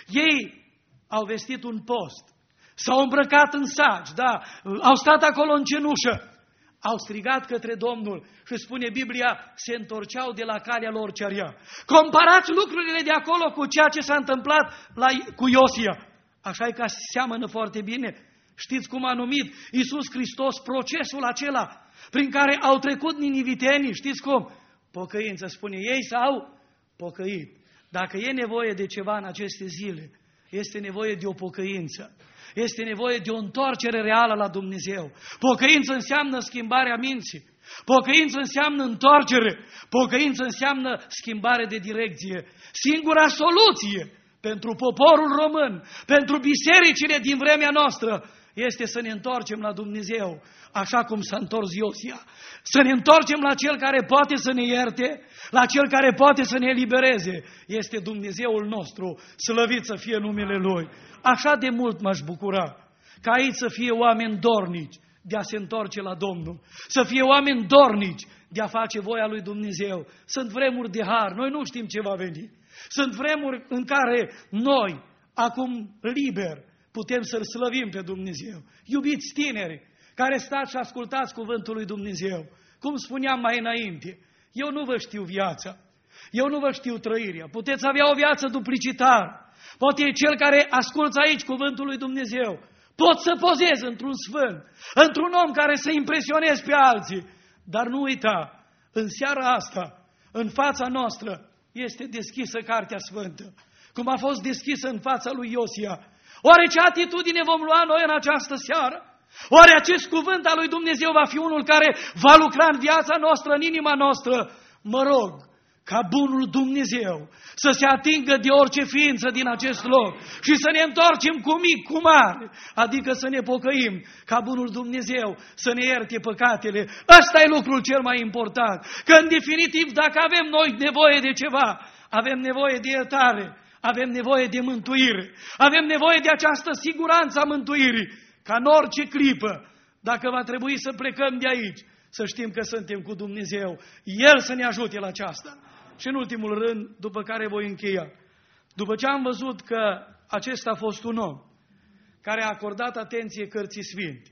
Ei au vestit un post, s-au îmbrăcat în sagi, da, au stat acolo în cenușă, au strigat către Domnul și spune Biblia, se întorceau de la calea lor cea rea. Comparați lucrurile de acolo cu ceea ce s-a întâmplat la, cu Iosia. Așa e că seamănă foarte bine. Știți cum a numit Iisus Hristos procesul acela prin care au trecut ninivitenii? Știți cum? Pocăință, spune. Ei s-au pocăit. Dacă e nevoie de ceva în aceste zile, este nevoie de o pocăință. Este nevoie de o întoarcere reală la Dumnezeu. Pocăință înseamnă schimbarea minții. Pocăință înseamnă întoarcere. Pocăință înseamnă schimbare de direcție. Singura soluție pentru poporul român, pentru bisericile din vremea noastră, este să ne întoarcem la Dumnezeu, așa cum s-a întors Iosia. Să ne întoarcem la Cel care poate să ne ierte, la Cel care poate să ne elibereze. Este Dumnezeul nostru, slăvit să fie numele Lui. Așa de mult m-aș bucura ca aici să fie oameni dornici de a se întoarce la Domnul, să fie oameni dornici de a face voia lui Dumnezeu. Sunt vremuri de har, noi nu știm ce va veni. Sunt vremuri în care noi, acum liber, putem să-L slăvim pe Dumnezeu. Iubiți tineri, care stați și ascultați cuvântul lui Dumnezeu, cum spuneam mai înainte, eu nu vă știu viața, eu nu vă știu trăirea, puteți avea o viață duplicitară. Poate cel care ascultă aici cuvântul lui Dumnezeu, pot să pozez într-un sfânt, într-un om care să impresioneze pe alții, dar nu uita, în seara asta, în fața noastră, este deschisă Cartea Sfântă, cum a fost deschisă în fața lui Iosia. Oare ce atitudine vom lua noi în această seară? Oare acest cuvânt al lui Dumnezeu va fi unul care va lucra în viața noastră, în inima noastră? Mă rog ca bunul Dumnezeu să se atingă de orice ființă din acest loc și să ne întoarcem cu mic, cu mare, adică să ne pocăim, ca bunul Dumnezeu să ne ierte păcatele. Ăsta e lucrul cel mai important, că în definitiv dacă avem noi nevoie de ceva, avem nevoie de iertare, avem nevoie de mântuire, avem nevoie de această siguranță a mântuirii, ca în orice clipă, dacă va trebui să plecăm de aici, să știm că suntem cu Dumnezeu, El să ne ajute la aceasta. Și în ultimul rând, după care voi încheia, după ce am văzut că acesta a fost un om care a acordat atenție cărții sfinte,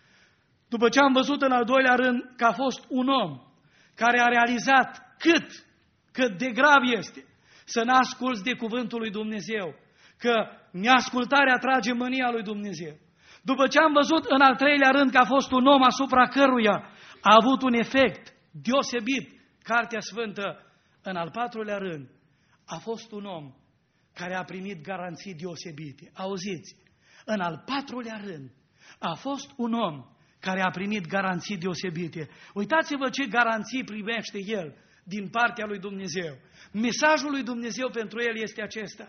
după ce am văzut în al doilea rând că a fost un om care a realizat cât, cât de grav este să n-asculți de cuvântul lui Dumnezeu, că neascultarea trage mânia lui Dumnezeu. După ce am văzut în al treilea rând că a fost un om asupra căruia a avut un efect deosebit Cartea Sfântă, în al patrulea rând a fost un om care a primit garanții deosebite. Auziți, în al patrulea rând a fost un om care a primit garanții deosebite. Uitați-vă ce garanții primește el din partea lui Dumnezeu. Mesajul lui Dumnezeu pentru el este acesta.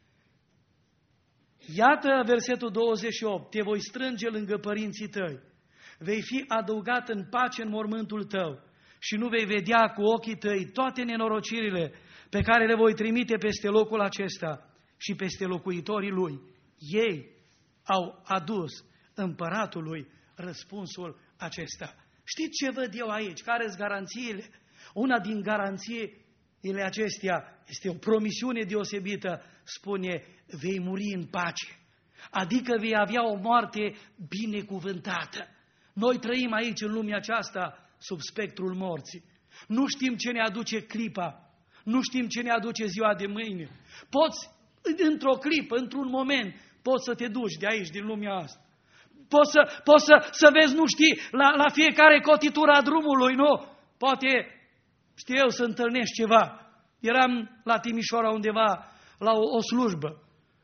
Iată versetul douăzeci și opt. Te voi strânge lângă părinții tăi. Vei fi adăugat în pace în mormântul tău și nu vei vedea cu ochii tăi toate nenorocirile pe care le voi trimite peste locul acesta și peste locuitorii lui. Ei au adus împăratului răspunsul acesta. Știți ce văd eu aici? Care sunt garanțiile? Una din garanțiile acestea este o promisiune deosebită, spune, vei muri în pace. Adică vei avea o moarte binecuvântată. Noi trăim aici, în lumea aceasta, sub spectrul morții. Nu știm ce ne aduce clipa, nu știm ce ne aduce ziua de mâine. Poți, într-o clipă, într-un moment, poți să te duci de aici, din lumea asta. Poți să, poți să, să vezi, nu știi, la, la fiecare cotitură a drumului, nu? Poate, știu eu, să întâlnești ceva. Eram la Timișoara undeva, la o, o slujbă.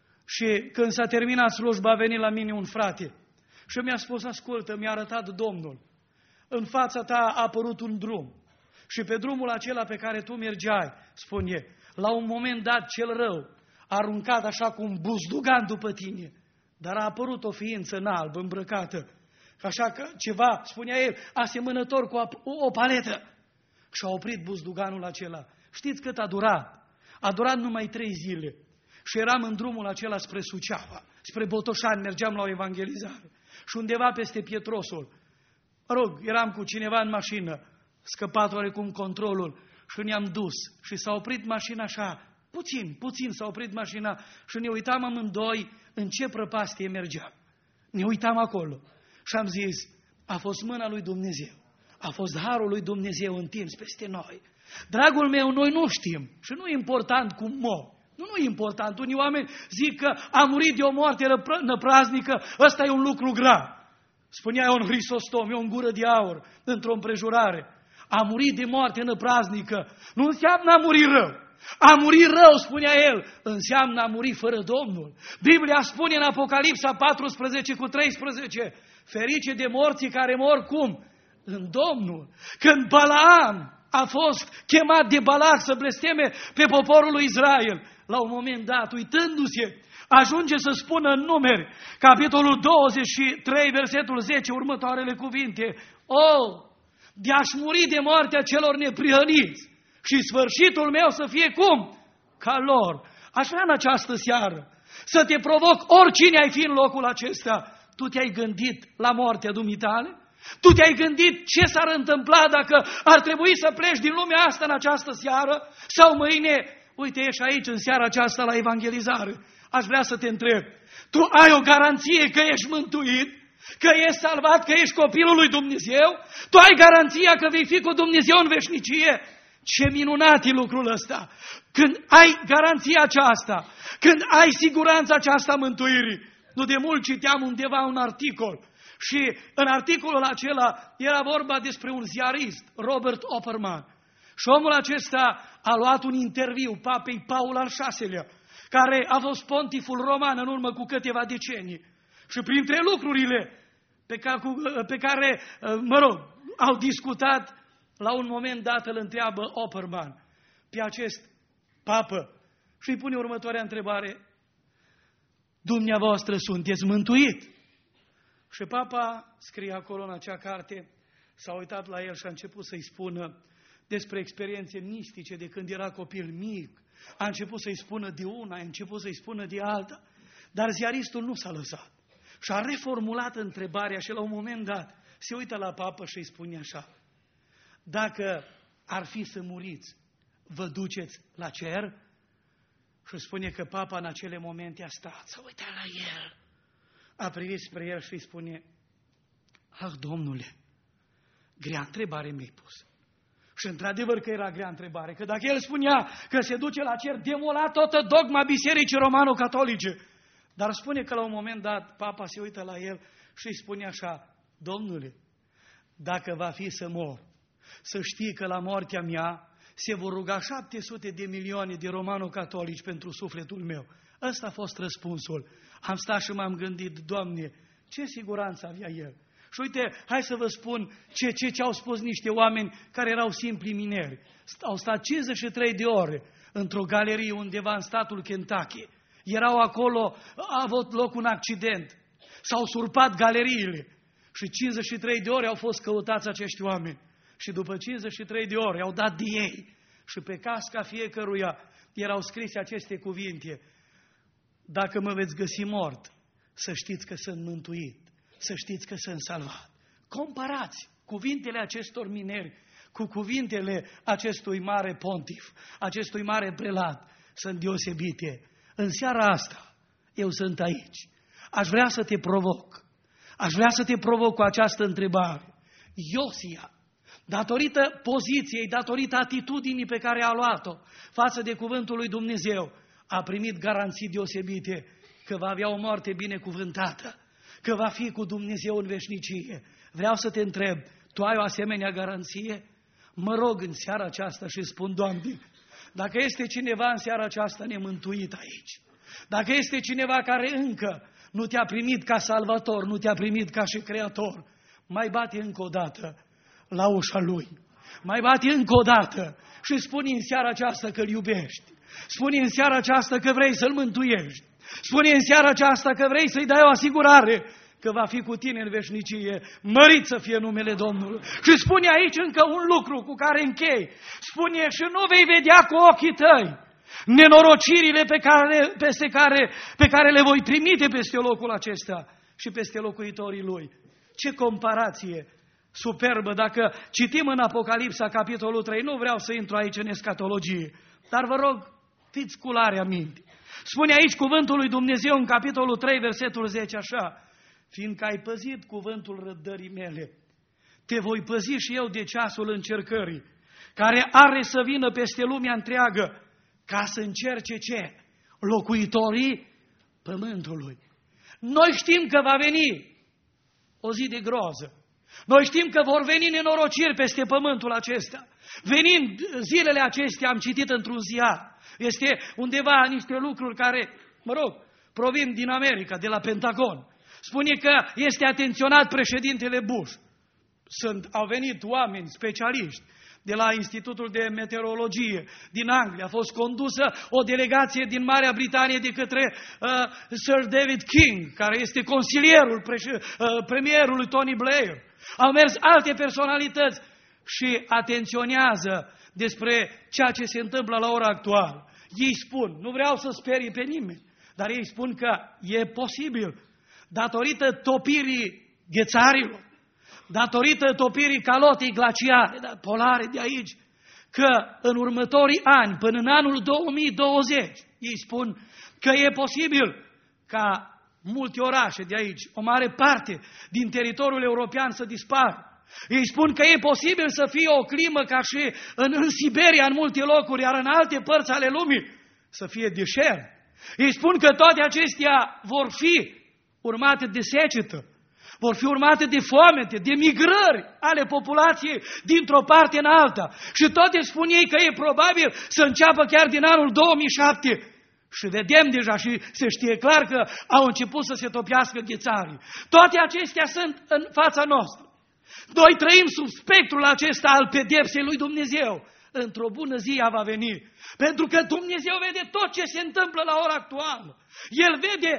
Și când s-a terminat slujba, a venit la mine un frate. Și mi-a spus, ascultă, mi-a arătat Domnul. În fața ta a apărut un drum. Și pe drumul acela pe care tu mergeai, spune, la un moment dat cel rău a aruncat așa cu un buzdugan după tine. Dar a apărut o ființă în alb, îmbrăcată. Așa că ceva, spunea el, asemănător cu o paletă. Și a oprit buzduganul acela. Știți cât a durat? A durat numai trei zile. Și eram în drumul acela spre Suceava, spre Botoșani, mergeam la o evangelizare. Și undeva peste Pietrosul, mă rog, eram cu cineva în mașină, scăpat oarecum controlul și ne-am dus. Și s-a oprit mașina așa, puțin, puțin s-a oprit mașina și ne uitam amândoi în ce prăpastie mergeam. Ne uitam acolo și am zis, a fost mâna lui Dumnezeu, a fost harul lui Dumnezeu întins peste noi. Dragul meu, noi nu știm și nu e important cum mor. Nu, nu e important. Unii oameni zic că a murit de o moarte năpraznică, ăsta e un lucru grav. Spunea Ion Hristostom, e o gură de aur, într-o împrejurare. A murit de moarte năpraznică nu înseamnă a muri rău. A muri rău, spunea el, înseamnă a muri fără Domnul. Biblia spune în Apocalipsa paisprezece cu treisprezece, ferice de morții care mor cum? În Domnul. Când Balaam a fost chemat de Balac să blesteme pe poporul lui Israel, la un moment dat, uitându-se, ajunge să spună în Numeri, capitolul douăzeci și trei, versetul zece, următoarele cuvinte, o, de-aș muri de moartea celor neprihăniți și sfârșitul meu să fie cum? Ca lor. Aș vrea în această seară să te provoc, oricine ai fi în locul acesta, tu te-ai gândit la moartea dumitale? Tu te-ai gândit ce s-ar întâmpla dacă ar trebui să pleci din lumea asta în această seară? Sau mâine, uite, ești aici în seara aceasta la evangelizare. Aș vrea să te întreb, tu ai o garanție că ești mântuit? Că ești salvat? Că ești copilul lui Dumnezeu? Tu ai garanția că vei fi cu Dumnezeu în veșnicie? Ce minunat e lucrul ăsta! Când ai garanția aceasta, când ai siguranța aceasta mântuirii. Nu de mult citeam undeva un articol și în articolul acela era vorba despre un ziarist, Robert Opperman. Și omul acesta a luat un interviu papei Paul al șaselea, care a fost pontiful roman în urmă cu câteva decenii. Și printre lucrurile pe care, pe care mă rog, au discutat, la un moment dat îl întreabă Opperman pe acest papă și îi pune următoarea întrebare, dumneavoastră sunteți mântuit? Și papa scrie acolo în acea carte, s-a uitat la el și a început să-i spună despre experiențe mistice de când era copil mic. A început să-i spună de una, a început să-i spună de alta. Dar ziaristul nu s-a lăsat. Și a reformulat întrebarea și la un moment dat se uită la papă și îi spune așa, dacă ar fi să muriți, vă duceți la cer? Și spune că papa în acele momente a stat, s-a uitat la el, a privit spre el și îi spune, ah, Domnule, grea întrebare mi-ai pus. Și într-adevăr că era grea întrebare, că dacă el spunea că se duce la cer, demola toată dogma bisericii romano-catolice. Dar spune că la un moment dat papa se uită la el și îi spune așa, Domnule, dacă va fi să mor, să știi că la moartea mea se vor ruga șapte sute de milioane de romano-catolici pentru sufletul meu. Ăsta a fost răspunsul. Am stat și m-am gândit, Doamne, ce siguranță avea el. Și uite, hai să vă spun ce, ce, ce au spus niște oameni care erau simpli mineri. Au stat cincizeci și trei de ore într-o galerie undeva în statul Kentucky. Erau acolo, a avut loc un accident. S-au surpat galeriile. Și cincizeci și trei de ore au fost căutați acești oameni. Și după cincizeci și trei de ore au dat de ei. Și pe casca fiecăruia erau scrise aceste cuvinte. Dacă mă veți găsi mort, să știți că sunt mântuit. Să știți că sunt salvat. Comparați, cuvintele acestor mineri cu cuvintele acestui mare pontif, acestui mare prelat, sunt deosebite. În seara asta, eu sunt aici. Aș vrea să te provoc. Aș vrea să te provoc cu această întrebare. Iosia, datorită poziției, datorită atitudinii pe care a luat-o față de cuvântul lui Dumnezeu, a primit garanții deosebite că va avea o moarte binecuvântată, că va fi cu Dumnezeu în veșnicie. Vreau să te întreb, tu ai o asemenea garanție? Mă rog în seara aceasta și spun, Doamne, dacă este cineva în seara aceasta nemântuit aici, dacă este cineva care încă nu te-a primit ca salvator, nu te-a primit ca și creator, mai bate încă o dată la ușa lui. Mai bate încă o dată și spune în seara aceasta că îl iubești. Spune în seara aceasta că vrei să-l mântuiești. Spune în seara aceasta că vrei să-i dai o asigurare că va fi cu tine în veșnicie. Mărit să fie numele Domnului. Și spune aici încă un lucru cu care închei. Spune și nu vei vedea cu ochii tăi nenorocirile pe care, peste care, pe care le voi trimite peste locul acesta și peste locuitorii lui. Ce comparație superbă! Dacă citim în Apocalipsa, capitolul trei, nu vreau să intru aici în escatologie, dar vă rog, fiți culare aminte. Spune aici cuvântul lui Dumnezeu în capitolul trei, versetul zece, așa: fiindcă ai păzit cuvântul răbdării mele, te voi păzi și eu de ceasul încercării, care are să vină peste lumea întreagă, ca să încerce ce? Locuitorii pământului. Noi știm că va veni o zi de groază. Noi știm că vor veni nenorociri peste pământul acesta. Venind zilele acestea, am citit într-un ziar, este undeva niște lucruri care, mă rog, provin din America, de la Pentagon. Spune că este atenționat președintele Bush. Sunt, au venit oameni specialiști de la Institutul de Meteorologie din Anglia. A fost condusă o delegație din Marea Britanie de către uh, Sir David King, care este consilierul preș- uh, premierului Tony Blair. Au mers alte personalități și atenționează despre ceea ce se întâmplă la ora actuală. Ei spun, nu vreau să sperii pe nimeni, dar ei spun că e posibil, datorită topirii ghețarilor, datorită topirii calotei glaciare, polare de aici, că în următorii ani, până în anul două mii douăzeci, ei spun că e posibil ca multe orașe de aici, o mare parte din teritoriul european să dispară. Ei spun că e posibil să fie o climă ca și în, în Siberia, în multe locuri, iar în alte părți ale lumii să fie deșert. Ei spun că toate acestea vor fi urmate de secetă, vor fi urmate de foamete, de migrări ale populației dintr-o parte în alta. Și toate spun ei că e probabil să înceapă chiar din anul două mii șapte. Și vedem deja și se știe clar că au început să se topească ghețarii. Toate acestea sunt în fața noastră. Noi trăim sub spectrul acesta al pedepsei lui Dumnezeu. Într-o bună zi ea va veni. Pentru că Dumnezeu vede tot ce se întâmplă la ora actuală. El vede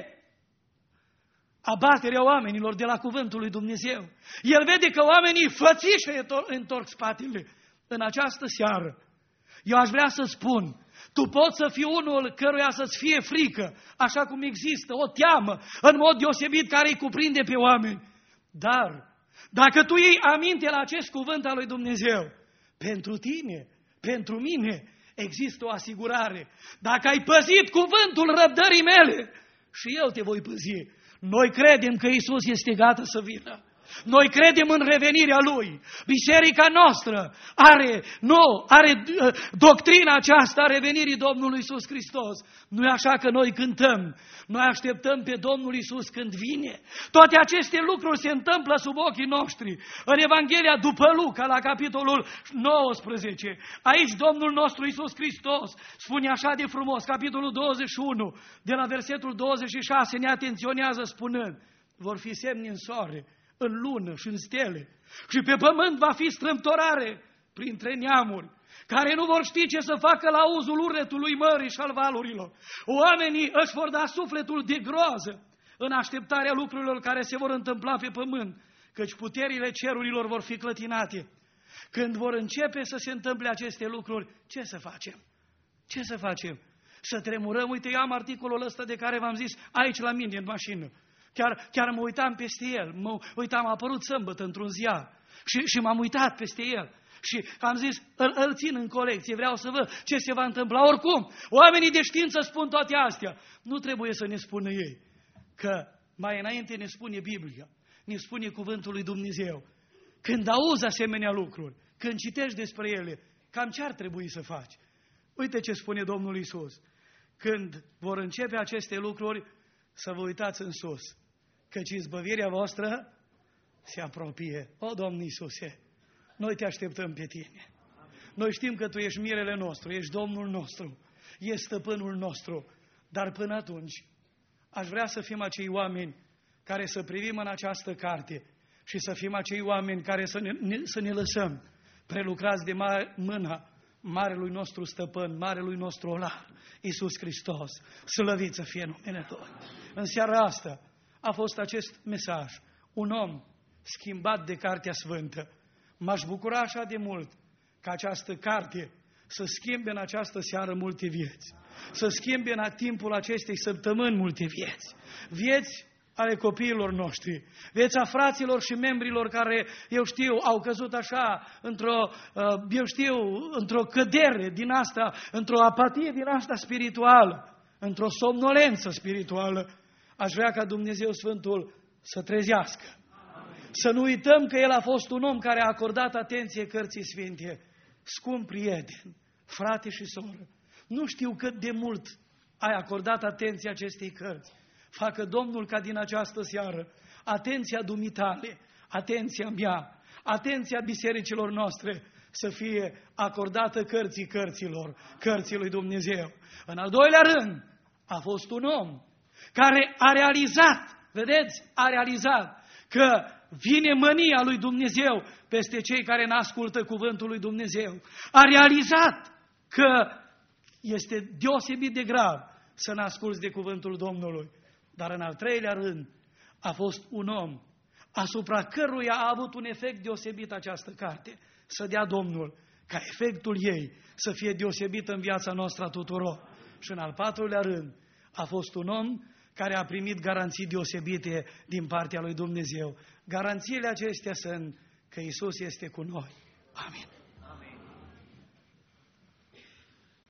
abaterea oamenilor de la cuvântul lui Dumnezeu. El vede că oamenii fățișă întorc spatele. În această seară, eu aș vrea să spun, tu poți să fii unul căruia să-ți fie frică, așa cum există o teamă în mod deosebit care îi cuprinde pe oameni. Dar dacă tu iei aminte la acest cuvânt al lui Dumnezeu, pentru tine, pentru mine, există o asigurare. Dacă ai păzit cuvântul răbdării mele, și eu te voi păzi. Noi credem că Iisus este gata să vină. Noi credem în revenirea Lui. Biserica noastră are, nu, are uh, doctrina aceasta a revenirii Domnului Iisus Hristos. Nu e așa că noi cântăm. Noi așteptăm pe Domnul Iisus când vine. Toate aceste lucruri se întâmplă sub ochii noștri. În Evanghelia după Luca, la capitolul nouăsprezece. Aici Domnul nostru Iisus Hristos spune așa de frumos, capitolul douăzeci și unu, de la versetul douăzeci și șase, ne atenționează spunând: vor fi semne în soare, în lună și în stele, și pe pământ va fi strâmtorare printre neamuri, care nu vor ști ce să facă la auzul urletului mării și al valurilor. Oamenii își vor da sufletul de groază în așteptarea lucrurilor care se vor întâmpla pe pământ, căci puterile cerurilor vor fi clătinate. Când vor începe să se întâmple aceste lucruri, ce să facem? Ce să facem? Să tremurăm? Uite, eu am articolul ăsta de care v-am zis aici la mine, în mașină. Chiar, chiar mă uitam peste el, mă uitam, a apărut sâmbătă într-un ziar și, și m-am uitat peste el. Și am zis, îl, îl țin în colecție, vreau să văd ce se va întâmpla. Oricum, oamenii de știință spun toate astea. Nu trebuie să ne spună ei, că mai înainte ne spune Biblia, ne spune cuvântul lui Dumnezeu. Când auzi asemenea lucruri, când citești despre ele, cam ce ar trebui să faci? Uite ce spune Domnul Iisus. Când vor începe aceste lucruri, să vă uitați în sus, căci izbăvirea voastră se apropie. O, Domnul Iisuse, noi te așteptăm pe tine. Noi știm că tu ești mirele nostru, ești Domnul nostru, ești stăpânul nostru, dar până atunci aș vrea să fim acei oameni care să privim în această carte și să fim acei oameni care să ne, ne, să ne lăsăm prelucrați de mare, mâna marelui nostru stăpân, marelui nostru olar, Iisus Hristos. Slăvit să fie numele Lui. În seara asta a fost acest mesaj. Un om schimbat de Cartea Sfântă. M-aș bucura așa de mult ca această carte să schimbe în această seară multe vieți. Să schimbe în timpul acestei săptămâni multe vieți. Vieți ale copiilor noștri, vieți a fraților și membrilor care, eu știu, au căzut așa într-o, eu știu, într-o cădere din asta, într-o apatie din asta spirituală, într-o somnolență spirituală. Aș vrea ca Dumnezeu Sfântul să trezească. Să nu uităm că El a fost un om care a acordat atenție cărții sfinte. Scump prieten, frate și soră, nu știu cât de mult ai acordat atenție acestei cărți. Facă Domnul ca din această seară atenția dumitale, atenția mea, atenția bisericilor noastre să fie acordată cărții cărților, cărții lui Dumnezeu. În al doilea rând, a fost un om care a realizat, vedeți, a realizat că vine mânia lui Dumnezeu peste cei care n-ascultă cuvântul lui Dumnezeu. A realizat că este deosebit de grav să n-asculți de cuvântul Domnului. Dar în al treilea rând a fost un om asupra căruia a avut un efect deosebit această carte. Să dea Domnul ca efectul ei să fie deosebit în viața noastră a tuturor. Și în al patrulea rând a fost un om care a primit garanții deosebite din partea lui Dumnezeu. Garanțiile acestea sunt că Iisus este cu noi. Amin.